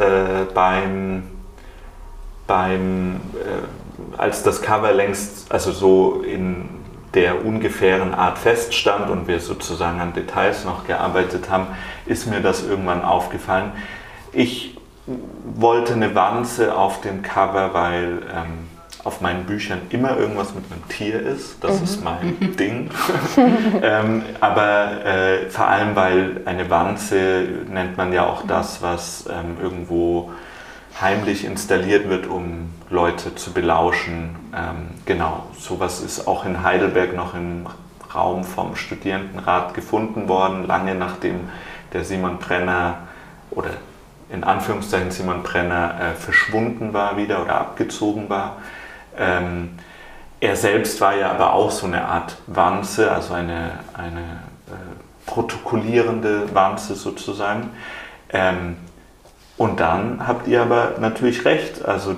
als das Cover längst, also so in der ungefähren Art feststand und wir sozusagen an Details noch gearbeitet haben, ist mir das irgendwann aufgefallen. Ich wollte eine Wanze auf dem Cover, weil auf meinen Büchern immer irgendwas mit einem Tier ist. Das ist mein Ding. Aber vor allem, weil eine Wanze nennt man ja auch das, was irgendwo heimlich installiert wird, um Leute zu belauschen. Genau, sowas ist auch in Heidelberg noch im Raum vom Studierendenrat gefunden worden, lange nachdem der Simon Brenner oder in Anführungszeichen Simon Brenner verschwunden war wieder oder abgezogen war. Er selbst war ja aber auch so eine Art Wanze, also eine protokollierende Wanze sozusagen. Und dann habt ihr aber natürlich recht, also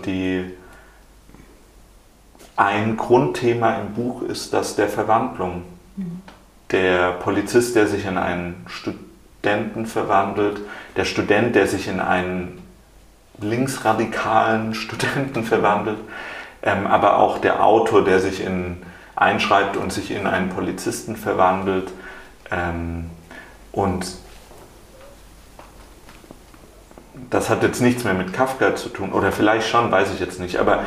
ein Grundthema im Buch ist das der Verwandlung. Der Polizist, der sich in einen Studenten verwandelt, der Student, der sich in einen linksradikalen Studenten verwandelt, aber auch der Autor, der sich einschreibt und sich in einen Polizisten verwandelt. Und das hat jetzt nichts mehr mit Kafka zu tun, oder vielleicht schon, weiß ich jetzt nicht, aber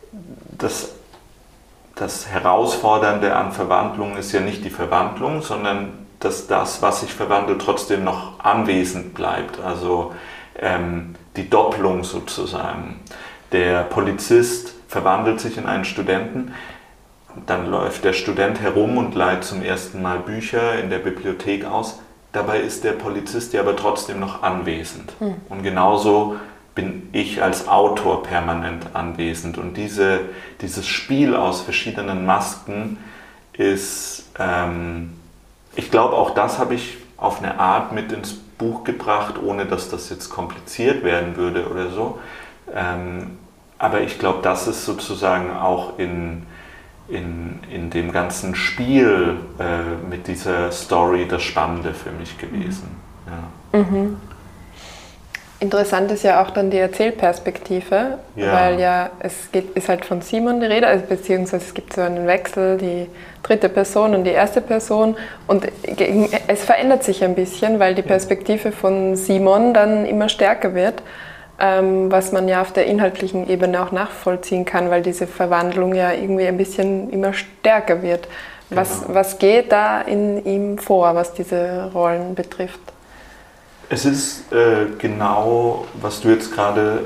das Herausfordernde an Verwandlung ist ja nicht die Verwandlung, sondern dass das, was sich verwandelt, trotzdem noch anwesend bleibt. Also die Doppelung sozusagen. Der Polizist verwandelt sich in einen Studenten, dann läuft der Student herum und leiht zum ersten Mal Bücher in der Bibliothek aus. Dabei ist der Polizist ja aber trotzdem noch anwesend. Und genauso bin ich als Autor permanent anwesend. Und dieses Spiel aus verschiedenen Masken ist, ich glaube, auch das habe ich auf eine Art mit ins Buch gebracht, ohne dass das jetzt kompliziert werden würde oder so. Aber ich glaube, das ist sozusagen auch in dem ganzen Spiel mit dieser Story das Spannende für mich gewesen. Ja. Interessant ist ja auch dann die Erzählperspektive, weil ja ist halt von Simon die Rede, also beziehungsweise es gibt so einen Wechsel, die dritte Person und die erste Person und es verändert sich ein bisschen, weil die Perspektive von Simon dann immer stärker wird, was man ja auf der inhaltlichen Ebene auch nachvollziehen kann, weil diese Verwandlung ja irgendwie ein bisschen immer stärker wird. Genau. Was geht da in ihm vor, was diese Rollen betrifft? Es ist genau, was du jetzt gerade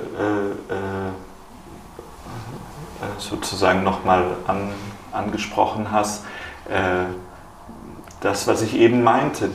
sozusagen nochmal angesprochen hast, das, was ich eben meinte,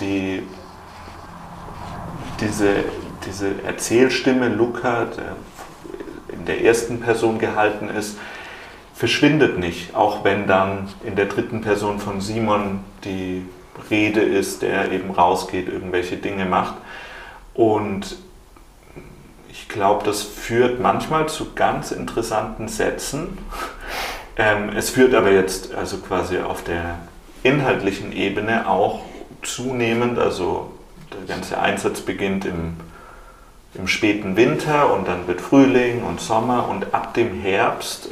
diese Erzählstimme Luca, der in der ersten Person gehalten ist, verschwindet nicht, auch wenn dann in der dritten Person von Simon die Rede ist, der eben rausgeht, irgendwelche Dinge macht. Und ich glaube, das führt manchmal zu ganz interessanten Sätzen. Es führt aber jetzt also quasi auf der inhaltlichen Ebene auch zunehmend, also der ganze Einsatz beginnt im späten Winter und dann wird Frühling und Sommer und ab dem Herbst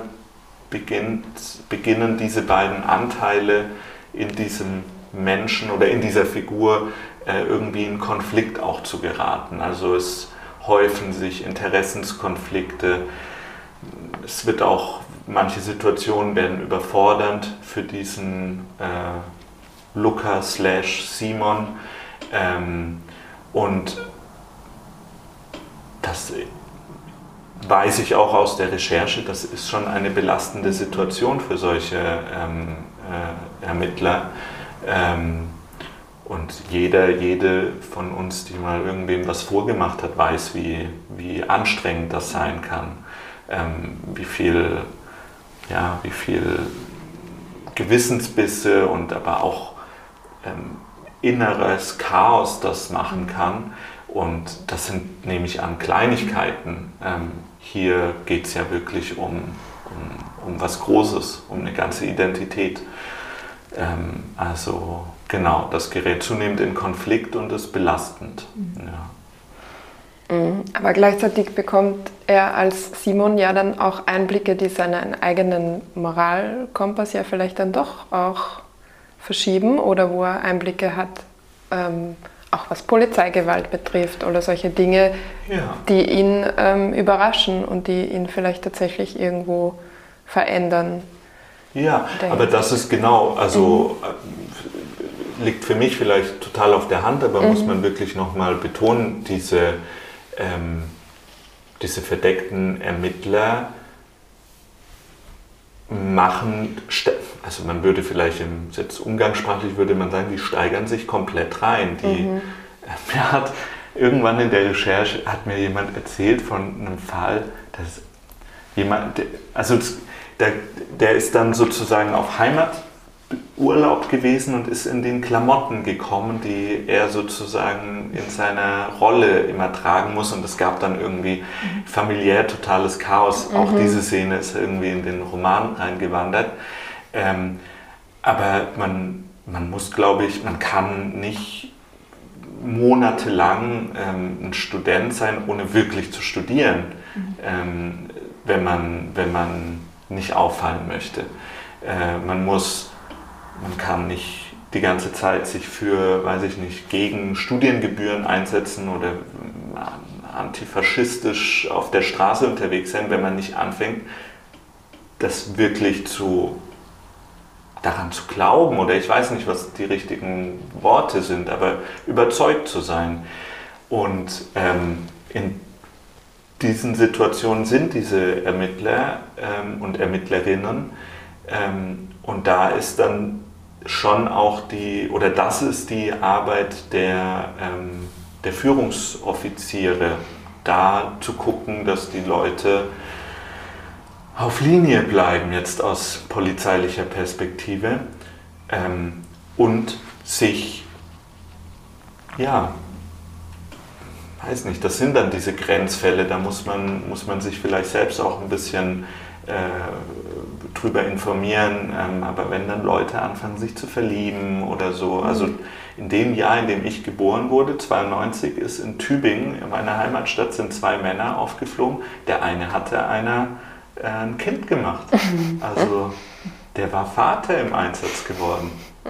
beginnen diese beiden Anteile in diesem Menschen oder in dieser Figur irgendwie in Konflikt auch zu geraten. Also es häufen sich Interessenskonflikte, es wird auch, manche Situationen werden überfordernd für diesen Luca/Simon und das weiß ich auch aus der Recherche, das ist schon eine belastende Situation für solche Ermittler. Und jede von uns, die mal irgendwem was vorgemacht hat, weiß, wie anstrengend das sein kann. Wie viel Gewissensbisse und aber auch inneres Chaos das machen kann. Und das sind, nehme ich an, Kleinigkeiten. Hier geht es ja wirklich um was Großes, um eine ganze Identität. Also genau, das gerät zunehmend in Konflikt und ist belastend. Ja. Aber gleichzeitig bekommt er als Simon ja dann auch Einblicke, die seinen eigenen Moralkompass ja vielleicht dann doch auch verschieben oder wo er Einblicke hat, auch was Polizeigewalt betrifft oder solche Dinge, die ihn überraschen und die ihn vielleicht tatsächlich irgendwo verändern. Ja, aber das ist genau, also liegt für mich vielleicht total auf der Hand, aber muss man wirklich nochmal betonen, diese verdeckten Ermittler machen, also man würde vielleicht jetzt umgangssprachlich würde man sagen, die steigern sich komplett rein. Mir hat irgendwann in der Recherche hat mir jemand erzählt von einem Fall, dass jemand, also der ist dann sozusagen auf Heimaturlaub gewesen und ist in den Klamotten gekommen, die er sozusagen in seiner Rolle immer tragen muss und es gab dann irgendwie familiär totales Chaos. Auch diese Szene ist irgendwie in den Roman reingewandert. Aber man muss, glaube ich, man kann nicht monatelang ein Student sein, ohne wirklich zu studieren, wenn man nicht auffallen möchte. Man kann nicht die ganze Zeit sich für, weiß ich nicht, gegen Studiengebühren einsetzen oder antifaschistisch auf der Straße unterwegs sein, wenn man nicht anfängt, das wirklich daran zu glauben oder ich weiß nicht, was die richtigen Worte sind, aber überzeugt zu sein. Und in diesen Situationen sind diese Ermittler und Ermittlerinnen und da ist dann schon auch das ist die Arbeit der Führungsoffiziere, da zu gucken, dass die Leute auf Linie bleiben, jetzt aus polizeilicher Perspektive und sich, weiß nicht, das sind dann diese Grenzfälle, da muss man sich vielleicht selbst auch ein bisschen drüber informieren, aber wenn dann Leute anfangen, sich zu verlieben oder so, also in dem Jahr, in dem ich geboren wurde, 92, ist in Tübingen, in meiner Heimatstadt, sind 2 Männer aufgeflogen. Der eine hatte ein Kind gemacht. Also der war Vater im Einsatz geworden.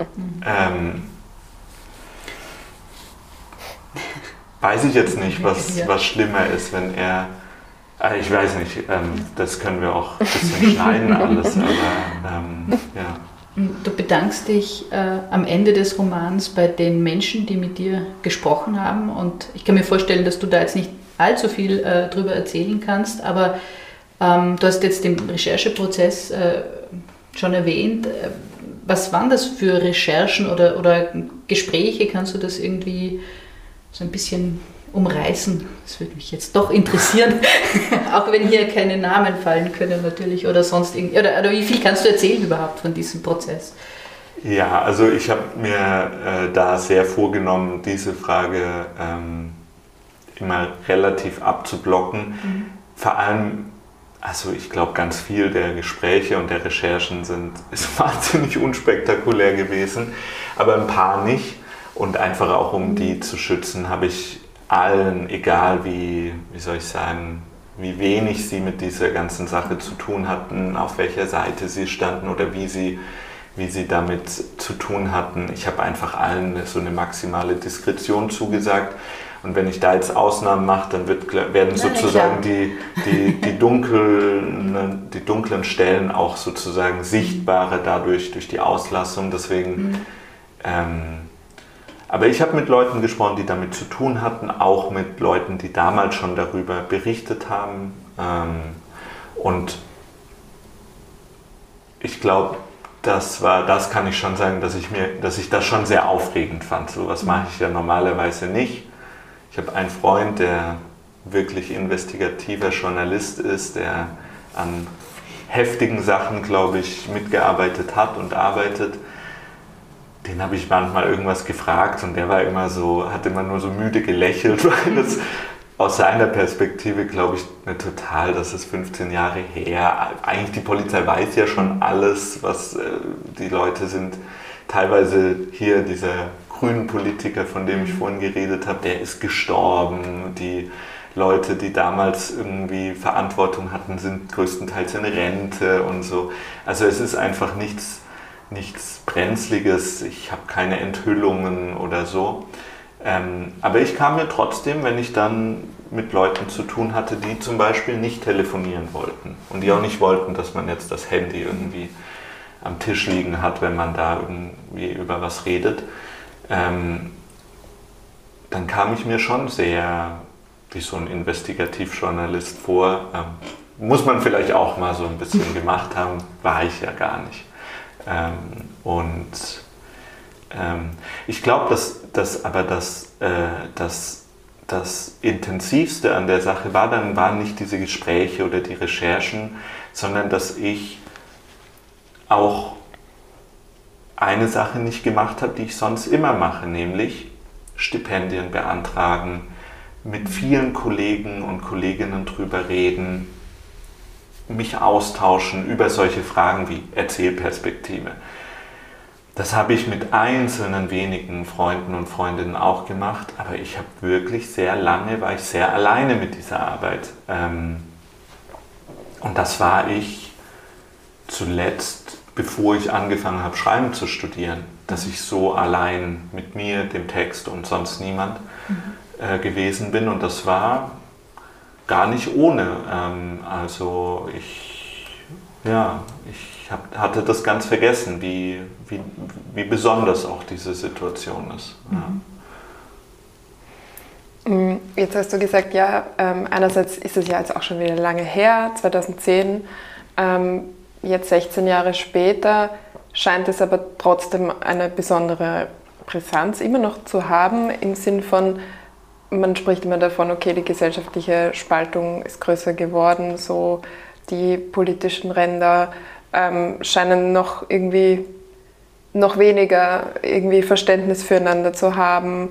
Weiß ich jetzt nicht, was schlimmer ist, wenn er... Ich weiß nicht, das können wir auch ein bisschen schneiden alles, aber ja. Du bedankst dich am Ende des Romans bei den Menschen, die mit dir gesprochen haben, und ich kann mir vorstellen, dass du da jetzt nicht allzu viel drüber erzählen kannst, aber du hast jetzt den Rechercheprozess schon erwähnt. Was waren das für Recherchen oder Gespräche? Kannst du das irgendwie so ein bisschen umreißen? Das würde mich jetzt doch interessieren, auch wenn hier keine Namen fallen können natürlich oder sonst irgendwie. Oder wie viel kannst du erzählen überhaupt von diesem Prozess? Ja, also ich habe mir da sehr vorgenommen, diese Frage immer relativ abzublocken. Vor allem, also ich glaube, ganz viel der Gespräche und der Recherchen ist wahnsinnig unspektakulär gewesen, aber ein paar nicht. Und einfach auch um die zu schützen, habe ich allen, egal wie soll ich sagen, wie wenig sie mit dieser ganzen Sache zu tun hatten, auf welcher Seite sie standen oder wie sie damit zu tun hatten. Ich habe einfach allen so eine maximale Diskretion zugesagt. Und wenn ich da jetzt Ausnahmen mache, dann werden sozusagen die dunklen Stellen auch sozusagen sichtbarer dadurch, durch die Auslassung. Deswegen... Aber ich habe mit Leuten gesprochen, die damit zu tun hatten, auch mit Leuten, die damals schon darüber berichtet haben. Und ich glaube, das kann ich schon sagen, dass ich das schon sehr aufregend fand. So was mache ich ja normalerweise nicht. Ich habe einen Freund, der wirklich investigativer Journalist ist, der an heftigen Sachen, glaube ich, mitgearbeitet hat und arbeitet. Den habe ich manchmal irgendwas gefragt und der hat immer nur so müde gelächelt, weil das aus seiner Perspektive, glaube ich, das ist 15 Jahre her. Eigentlich die Polizei weiß ja schon alles, was die Leute sind. Teilweise hier dieser grünen Politiker, von dem ich vorhin geredet habe, der ist gestorben. Die Leute, die damals irgendwie Verantwortung hatten, sind größtenteils in Rente und so. Also es ist einfach nichts Brenzliges, ich habe keine Enthüllungen oder so. Aber ich kam mir trotzdem, wenn ich dann mit Leuten zu tun hatte, die zum Beispiel nicht telefonieren wollten und die auch nicht wollten, dass man jetzt das Handy irgendwie am Tisch liegen hat, wenn man da irgendwie über was redet, dann kam ich mir schon sehr wie so ein Investigativjournalist vor. Muss man vielleicht auch mal so ein bisschen gemacht haben, war ich ja gar nicht. Ich glaube, dass das Intensivste an der Sache waren nicht diese Gespräche oder die Recherchen, sondern dass ich auch eine Sache nicht gemacht habe, die ich sonst immer mache, nämlich Stipendien beantragen, mit vielen Kollegen und Kolleginnen drüber reden, mich austauschen über solche Fragen wie Erzählperspektive. Das habe ich mit einzelnen wenigen Freunden und Freundinnen auch gemacht, aber ich habe wirklich war ich sehr alleine mit dieser Arbeit. Und das war ich zuletzt, bevor ich angefangen habe, Schreiben zu studieren, dass ich so allein mit mir, dem Text und sonst niemand gewesen bin. Und das war gar nicht ohne. Also ich hatte das ganz vergessen, wie besonders auch diese Situation ist. Ja. Jetzt hast du gesagt, ja, einerseits ist es ja jetzt auch schon wieder lange her, 2010, jetzt 16 Jahre später, scheint es aber trotzdem eine besondere Brisanz immer noch zu haben, im Sinn von, man spricht immer davon, okay, die gesellschaftliche Spaltung ist größer geworden, so die politischen Ränder scheinen noch weniger irgendwie Verständnis füreinander zu haben.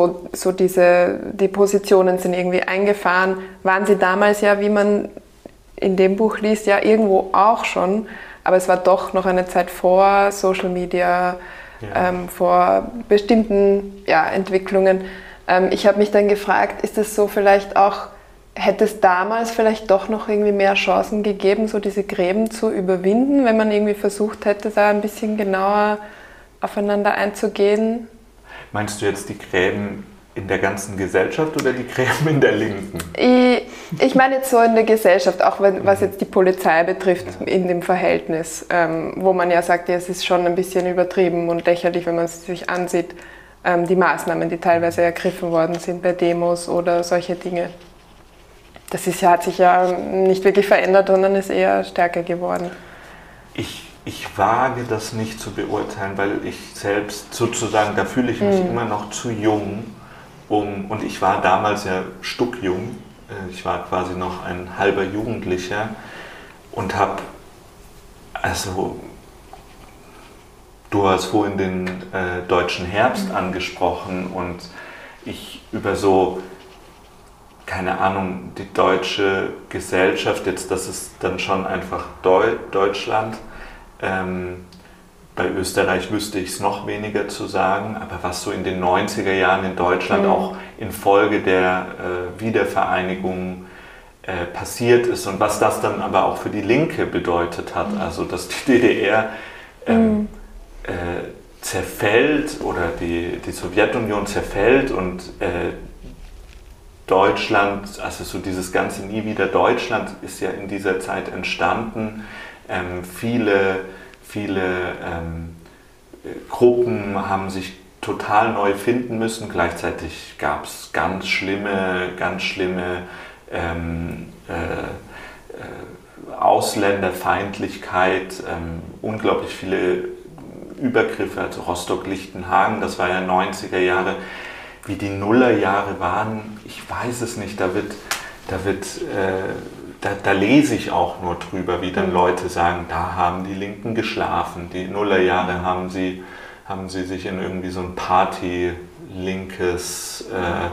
Die Positionen sind irgendwie eingefahren. Waren sie damals ja, wie man in dem Buch liest, ja irgendwo auch schon, aber es war doch noch eine Zeit vor Social Media, vor bestimmten Entwicklungen. Ich habe mich dann gefragt, ist es so vielleicht auch, hätte es damals vielleicht doch noch irgendwie mehr Chancen gegeben, so diese Gräben zu überwinden, wenn man irgendwie versucht hätte, da ein bisschen genauer aufeinander einzugehen? Meinst du jetzt die Gräben in der ganzen Gesellschaft oder die Gräben in der Linken? Ich meine jetzt so in der Gesellschaft, auch was jetzt die Polizei betrifft, in dem Verhältnis, wo man ja sagt, ja, es ist schon ein bisschen übertrieben und lächerlich, wenn man es sich ansieht, die Maßnahmen, die teilweise ergriffen worden sind bei Demos oder solche Dinge. Das hat sich ja nicht wirklich verändert, sondern ist eher stärker geworden. Ich wage das nicht zu beurteilen, weil ich selbst sozusagen, da fühle ich mich immer noch zu jung, und ich war damals ja stuckjung, ich war quasi noch ein halber Jugendlicher und habe, also du hast vorhin den deutschen Herbst angesprochen und ich über so, keine Ahnung, die deutsche Gesellschaft, jetzt das ist dann schon einfach Deutschland, bei Österreich wüsste ich es noch weniger zu sagen, aber was so in den 90er Jahren in Deutschland auch infolge der Wiedervereinigung passiert ist und was das dann aber auch für die Linke bedeutet hat, also dass die DDR zerfällt oder die Sowjetunion zerfällt und Deutschland, also so dieses ganze Nie wieder Deutschland ist ja in dieser Zeit entstanden. Viele Gruppen haben sich total neu finden müssen. Gleichzeitig gab es ganz schlimme Ausländerfeindlichkeit, unglaublich viele Übergriffe, also Rostock-Lichtenhagen, das war ja 90er Jahre. Wie die Nullerjahre waren, ich weiß es nicht, da lese ich auch nur drüber, wie dann Leute sagen, da haben die Linken geschlafen, die Nullerjahre haben sie sich in irgendwie so ein linkes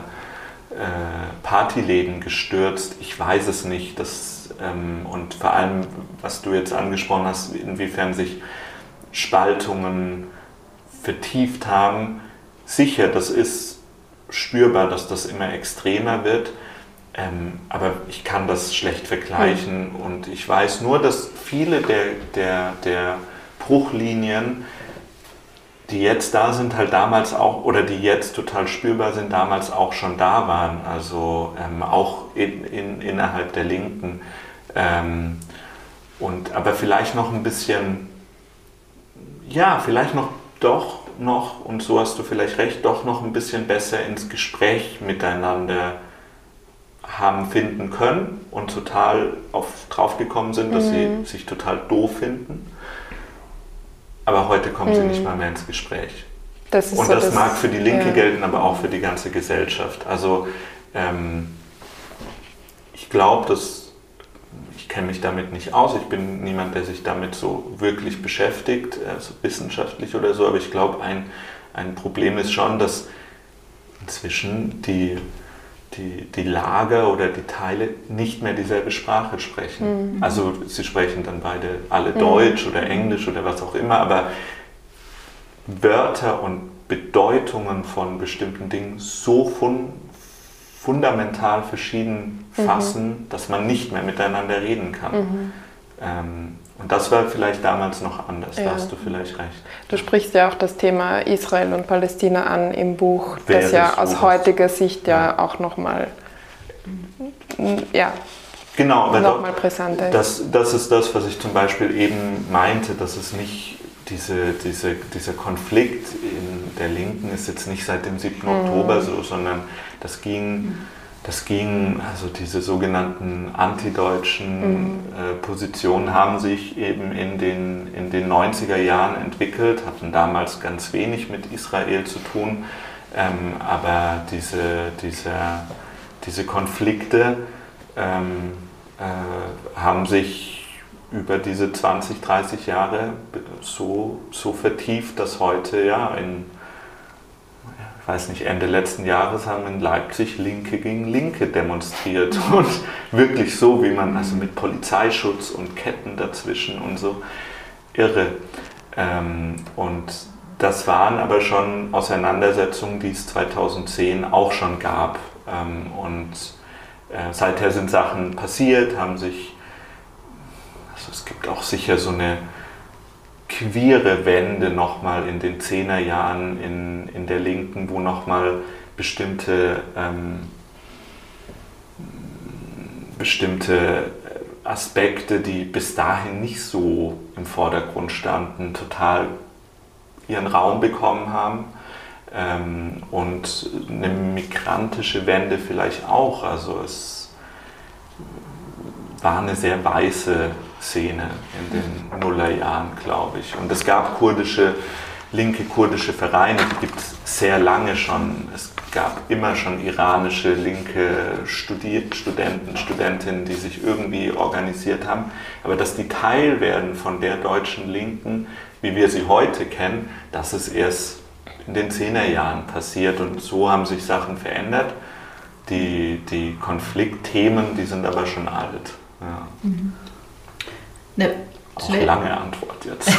Partyleben gestürzt, ich weiß es nicht, und vor allem, was du jetzt angesprochen hast, inwiefern sich Spaltungen vertieft haben, sicher, das ist spürbar, dass das immer extremer wird, aber ich kann das schlecht vergleichen und ich weiß nur, dass viele der Bruchlinien, die jetzt da sind, halt damals auch, oder die jetzt total spürbar sind, damals auch schon da waren, also auch innerhalb der Linken, aber vielleicht noch ein bisschen, vielleicht noch, und so hast du vielleicht recht, doch noch ein bisschen besser ins Gespräch miteinander haben finden können und total drauf gekommen sind, dass sie sich total doof finden. Aber heute kommen sie nicht mal mehr ins Gespräch. Das mag für die Linke gelten, aber auch für die ganze Gesellschaft. Also ich glaube, ich kenne mich damit nicht aus, ich bin niemand, der sich damit so wirklich beschäftigt, also wissenschaftlich oder so, aber ich glaube, ein Problem ist schon, dass inzwischen die Lager oder die Teile nicht mehr dieselbe Sprache sprechen. Also sie sprechen dann alle Deutsch oder Englisch oder was auch immer, aber Wörter und Bedeutungen von bestimmten Dingen so fundamental verschieden fassen, dass man nicht mehr miteinander reden kann. Und das war vielleicht damals noch anders, da hast du vielleicht recht. Du sprichst ja auch das Thema Israel und Palästina an im Buch, das ja aus heutiger Sicht ja auch nochmal nochmal präsenter ist. Das ist das, was ich zum Beispiel eben meinte, dass es nicht dieser Konflikt in der Linken ist jetzt nicht seit dem 7. Oktober so, sondern das ging, also diese sogenannten antideutschen Positionen haben sich eben in den 90er Jahren entwickelt, hatten damals ganz wenig mit Israel zu tun, aber diese Konflikte haben sich über diese 20, 30 Jahre so vertieft, dass heute weiß nicht, Ende letzten Jahres haben in Leipzig Linke gegen Linke demonstriert und wirklich so, wie man, also mit Polizeischutz und Ketten dazwischen und so, irre. Und das waren aber schon Auseinandersetzungen, die es 2010 auch schon gab. Seither sind Sachen passiert, also es gibt auch sicher so eine queere Wende nochmal in den 10er Jahren in der Linken, wo nochmal bestimmte Aspekte, die bis dahin nicht so im Vordergrund standen, total ihren Raum bekommen haben. Und eine migrantische Wende vielleicht auch. Also es war eine sehr weiße Szene in den Nullerjahren, glaube ich. Und es gab linke kurdische Vereine, die gibt es sehr lange schon. Es gab immer schon iranische linke Studenten, Studentinnen, die sich irgendwie organisiert haben. Aber dass die Teil werden von der deutschen Linken, wie wir sie heute kennen, das ist erst in den 10er Jahren passiert. Und so haben sich Sachen verändert. Die Konfliktthemen, die sind aber schon alt. Ja. Ne, auch lange Antwort jetzt.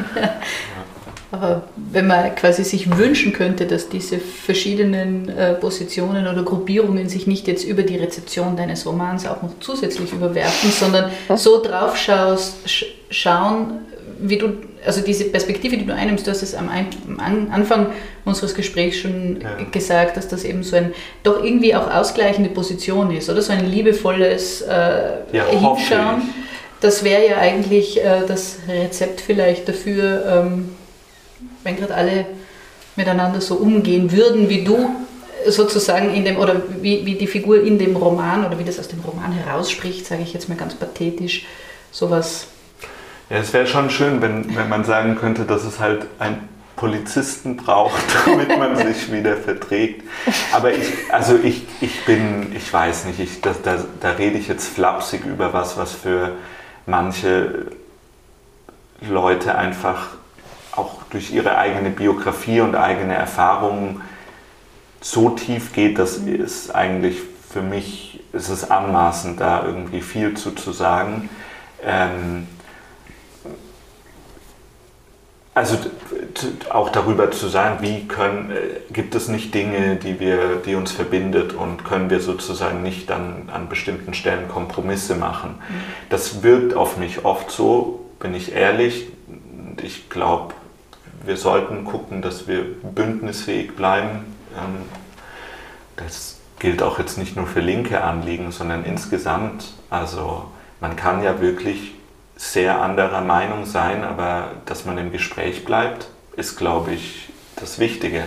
Aber wenn man quasi sich wünschen könnte, dass diese verschiedenen Positionen oder Gruppierungen sich nicht jetzt über die Rezeption deines Romans auch noch zusätzlich überwerfen, sondern so drauf schauen, wie du, also diese Perspektive, die du einnimmst, du hast es am Anfang unseres Gesprächs schon gesagt, dass das eben so ein doch irgendwie auch ausgleichende Position ist, oder so ein liebevolles Hinschauen. Das wäre ja eigentlich das Rezept vielleicht dafür, wenn gerade alle miteinander so umgehen würden, wie du sozusagen oder wie die Figur in dem Roman oder wie das aus dem Roman herausspricht, sage ich jetzt mal ganz pathetisch, sowas. Ja, es wäre schon schön, wenn man sagen könnte, dass es halt einen Polizisten braucht, damit man sich wieder verträgt. Aber ich weiß nicht, da rede ich jetzt flapsig über was für manche Leute einfach auch durch ihre eigene Biografie und eigene Erfahrungen so tief geht, dass es eigentlich für mich, es ist anmaßend, da irgendwie viel zu sagen. Also auch darüber zu sagen, gibt es nicht Dinge, die uns verbindet und können wir sozusagen nicht dann an bestimmten Stellen Kompromisse machen. Das wirkt auf mich oft so, bin ich ehrlich. Und ich glaube, wir sollten gucken, dass wir bündnisfähig bleiben. Das gilt auch jetzt nicht nur für linke Anliegen, sondern insgesamt. Also man kann ja wirklich sehr anderer Meinung sein, aber dass man im Gespräch bleibt, ist, glaube ich, das Wichtige.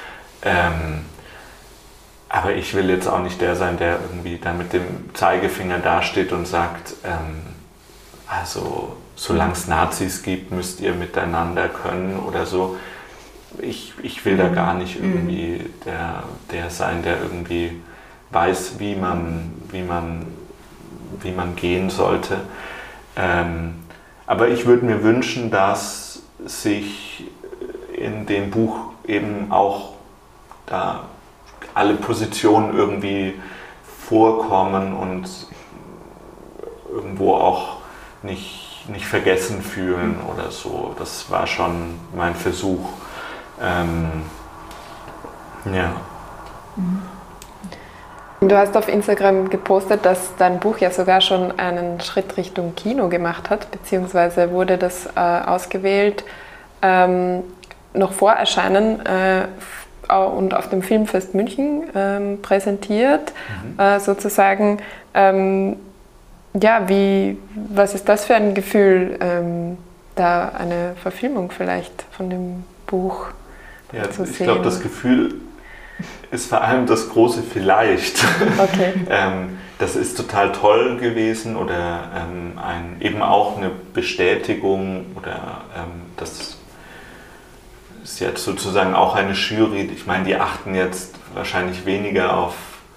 Aber ich will jetzt auch nicht der sein, der irgendwie da mit dem Zeigefinger dasteht und sagt, also solange es Nazis gibt, müsst ihr miteinander können oder so. Ich will da gar nicht irgendwie der sein, der irgendwie weiß, wie man gehen sollte. Aber ich würde mir wünschen, dass sich in dem Buch eben auch da alle Positionen irgendwie vorkommen und irgendwo auch nicht vergessen fühlen oder so. Das war schon mein Versuch. Ja. Du hast auf Instagram gepostet, dass dein Buch ja sogar schon einen Schritt Richtung Kino gemacht hat, beziehungsweise wurde das ausgewählt noch vor Erscheinen und auf dem Filmfest München präsentiert, sozusagen. Was ist das für ein Gefühl, da eine Verfilmung vielleicht von dem Buch zu sehen? Ich glaube, das Gefühl ist vor allem das große Vielleicht. Okay. Das ist total toll gewesen oder eben auch eine Bestätigung oder das ist jetzt sozusagen auch eine Jury. Ich meine, die achten jetzt wahrscheinlich weniger auf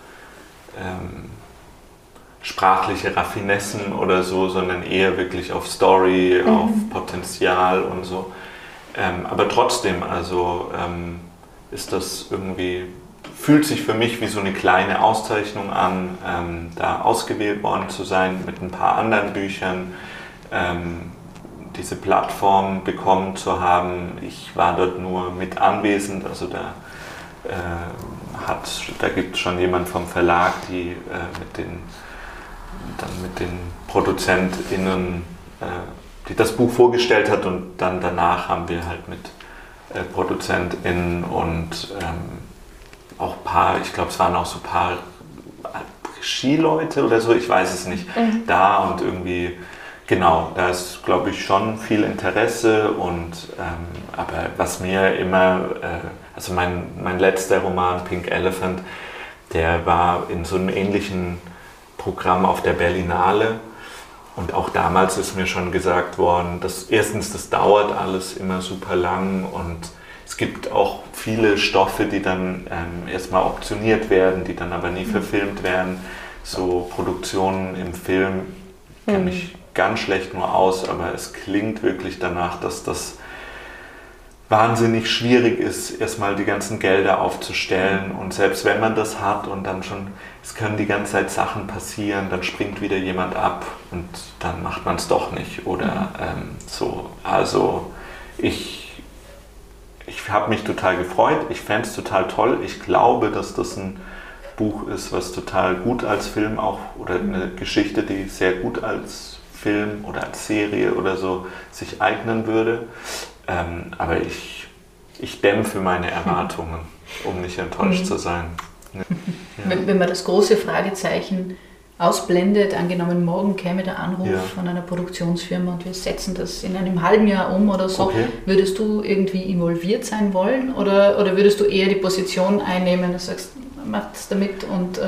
sprachliche Raffinessen oder so, sondern eher wirklich auf Story, auf Potenzial und so. Aber trotzdem, also ist das irgendwie, fühlt sich für mich wie so eine kleine Auszeichnung an, da ausgewählt worden zu sein mit ein paar anderen Büchern, diese Plattform bekommen zu haben. Ich war dort nur mit anwesend, also da gibt es schon jemand vom Verlag, die mit den ProduzentInnen, die das Buch vorgestellt hat, und dann danach haben wir halt mit ProduzentInnen und auch ein paar, ich glaube es waren auch so ein paar Regieleute oder so, ich weiß es nicht, da, und irgendwie, genau, da ist, glaube ich, schon viel Interesse, und aber was mir immer, also mein letzter Roman Pink Elephant, der war in so einem ähnlichen Programm auf der Berlinale, und auch damals ist mir schon gesagt worden, dass erstens, das dauert alles immer super lang, und es gibt auch viele Stoffe, die dann erstmal optioniert werden, die dann aber nie verfilmt werden. So Produktionen im Film kenne ich ganz schlecht nur aus, aber es klingt wirklich danach, dass das wahnsinnig schwierig ist, erstmal die ganzen Gelder aufzustellen, und selbst wenn man das hat und dann schon, es können die ganze Zeit Sachen passieren, dann springt wieder jemand ab und dann macht man es doch nicht oder so. Also ich habe mich total gefreut, ich fände es total toll, ich glaube, dass das ein Buch ist, was total gut als Film auch, oder eine Geschichte, die sehr gut als Film oder als Serie oder so sich eignen würde. Aber ich dämpfe meine Erwartungen, um nicht enttäuscht zu sein. Ja. Wenn man das große Fragezeichen ausblendet, angenommen morgen käme der Anruf von einer Produktionsfirma und wir setzen das in einem halben Jahr um oder so, würdest du irgendwie involviert sein wollen oder würdest du eher die Position einnehmen, dass du sagst, macht's damit und...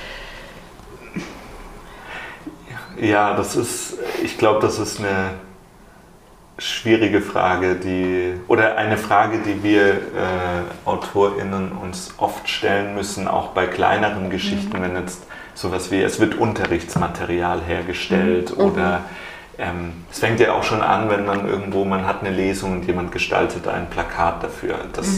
Ja, ich glaube, das ist eine schwierige Frage, oder eine Frage, die wir AutorInnen uns oft stellen müssen, auch bei kleineren Geschichten, wenn jetzt sowas wie, es wird Unterrichtsmaterial hergestellt oder es fängt ja auch schon an, wenn man hat eine Lesung und jemand gestaltet ein Plakat dafür,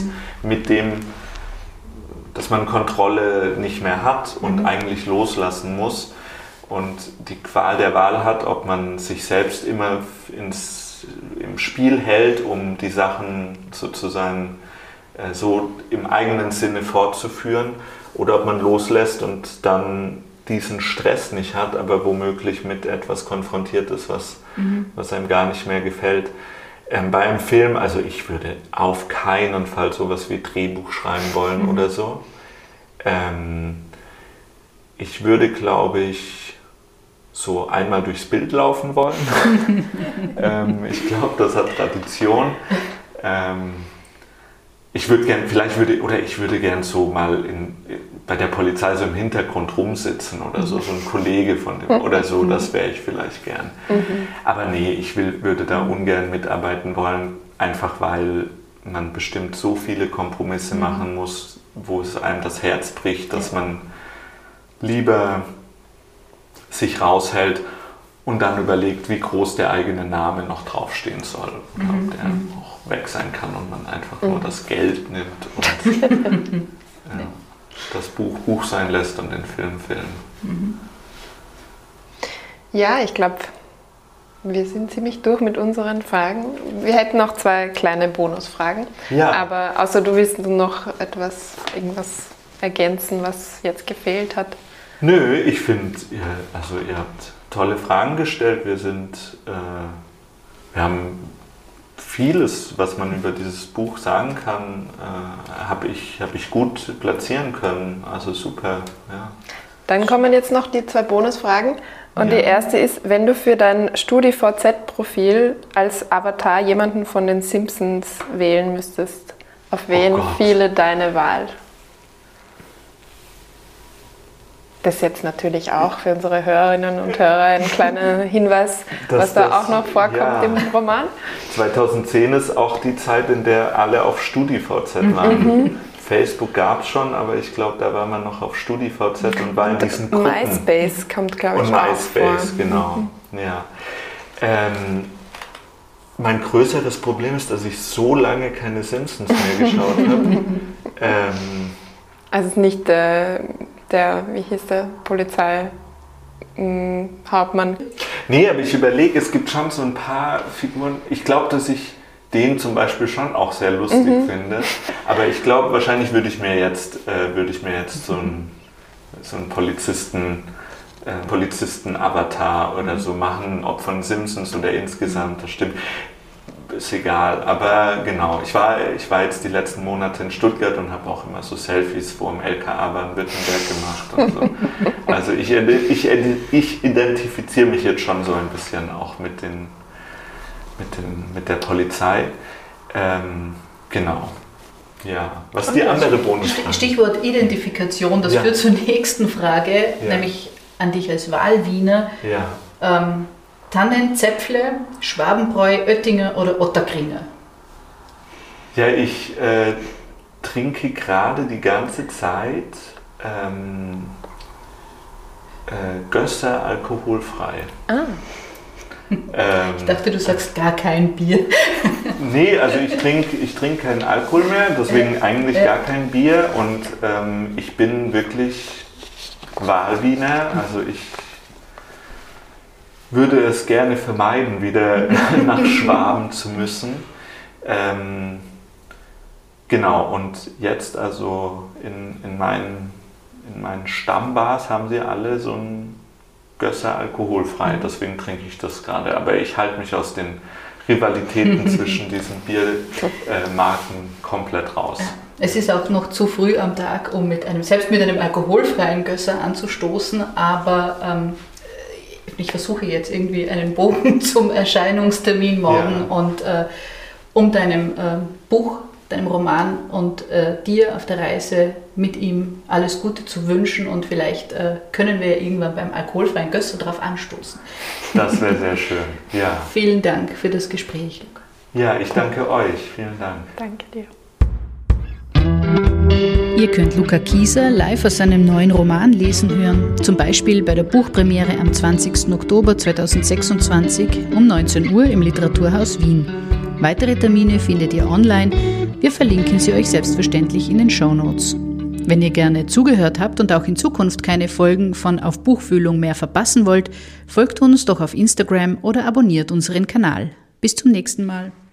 dass man Kontrolle nicht mehr hat und eigentlich loslassen muss und die Qual der Wahl hat, ob man sich selbst immer im Spiel hält, um die Sachen sozusagen so im eigenen Sinne fortzuführen, oder ob man loslässt und dann diesen Stress nicht hat, aber womöglich mit etwas konfrontiert ist, was einem gar nicht mehr gefällt. Bei einem Film, also ich würde auf keinen Fall sowas wie Drehbuch schreiben wollen oder so. Ich würde, glaube ich, so einmal durchs Bild laufen wollen. Ich glaube, das hat Tradition. Ich würde gern so mal bei der Polizei so im Hintergrund rumsitzen oder so ein Kollege von dem oder so, das wäre ich vielleicht gern. Aber nee, ich würde da ungern mitarbeiten wollen, einfach weil man bestimmt so viele Kompromisse machen muss, wo es einem das Herz bricht, dass man lieber sich raushält und dann überlegt, wie groß der eigene Name noch draufstehen soll, ob der auch weg sein kann und man einfach nur das Geld nimmt und das Buch sein lässt und den Film. Ja, ich glaube, wir sind ziemlich durch mit unseren Fragen. Wir hätten noch 2 kleine Bonusfragen, aber außer du willst noch irgendwas ergänzen, was jetzt gefehlt hat. Nö, ich finde, ihr habt tolle Fragen gestellt. Wir haben vieles, was man über dieses Buch sagen kann, habe ich gut platzieren können. Also super, ja. Dann kommen jetzt noch die 2 Bonusfragen. Und die erste ist, wenn du für dein StudiVZ-Profil als Avatar jemanden von den Simpsons wählen müsstest, auf wen fiele deine Wahl? Das ist jetzt natürlich auch für unsere Hörerinnen und Hörer ein kleiner Hinweis, was da auch noch vorkommt im Roman. 2010 ist auch die Zeit, in der alle auf StudiVZ waren. Facebook gab es schon, aber ich glaube, da war man noch auf StudiVZ und war in diesen Gruppen. MySpace kommt, glaube ich, auch vor. Und MySpace, genau. Ja. Mein größeres Problem ist, dass ich so lange keine Simpsons mehr geschaut habe. Also es ist nicht der, wie hieß der, Polizeihauptmann. Nee, aber ich überlege, es gibt schon so ein paar Figuren. Ich glaube, dass ich den zum Beispiel schon auch sehr lustig finde. Aber ich glaube, wahrscheinlich würde ich mir jetzt so einen Polizisten-Avatar oder so machen, ob von Simpsons oder insgesamt, das stimmt. Ist egal, aber genau, ich war jetzt die letzten Monate in Stuttgart und habe auch immer so Selfies vor dem LKA Baden-Württemberg gemacht und so. Also ich identifiziere mich jetzt schon so ein bisschen auch mit der Polizei. Genau. Ja, was ist die andere Bonusfrage? Stichwort Identifikation, das führt zur nächsten Frage, nämlich an dich als Wahlwiener. Ja. Tannen, Zäpfle, Schwabenbräu, Oettinger oder Ottakringer? Ja, ich trinke gerade die ganze Zeit Gösser alkoholfrei. Ich dachte, du sagst gar kein Bier. Nee, also ich trinke keinen Alkohol mehr, deswegen eigentlich gar kein Bier und ich bin wirklich Wahlwiener, also ich würde es gerne vermeiden, wieder nach Schwaben zu müssen. Genau, und jetzt also in meinen Stammbars haben sie alle so ein Gösser alkoholfrei, deswegen trinke ich das gerade. Aber ich halte mich aus den Rivalitäten zwischen diesen Biermarken komplett raus. Ja. Es ist auch noch zu früh am Tag, um selbst mit einem alkoholfreien Gösser anzustoßen, aber ich versuche jetzt irgendwie einen Bogen zum Erscheinungstermin morgen und um deinem Buch, deinem Roman und dir auf der Reise mit ihm alles Gute zu wünschen und vielleicht können wir irgendwann beim alkoholfreien Gösser darauf anstoßen. Das wäre sehr schön, ja. Vielen Dank für das Gespräch, Luca. Ja, ich danke euch. Vielen Dank. Danke dir. Ihr könnt Luca Kieser live aus seinem neuen Roman lesen hören, zum Beispiel bei der Buchpremiere am 20. Oktober 2026 um 19 Uhr im Literaturhaus Wien. Weitere Termine findet ihr online, wir verlinken sie euch selbstverständlich in den Shownotes. Wenn ihr gerne zugehört habt und auch in Zukunft keine Folgen von Auf Buchfühlung mehr verpassen wollt, folgt uns doch auf Instagram oder abonniert unseren Kanal. Bis zum nächsten Mal.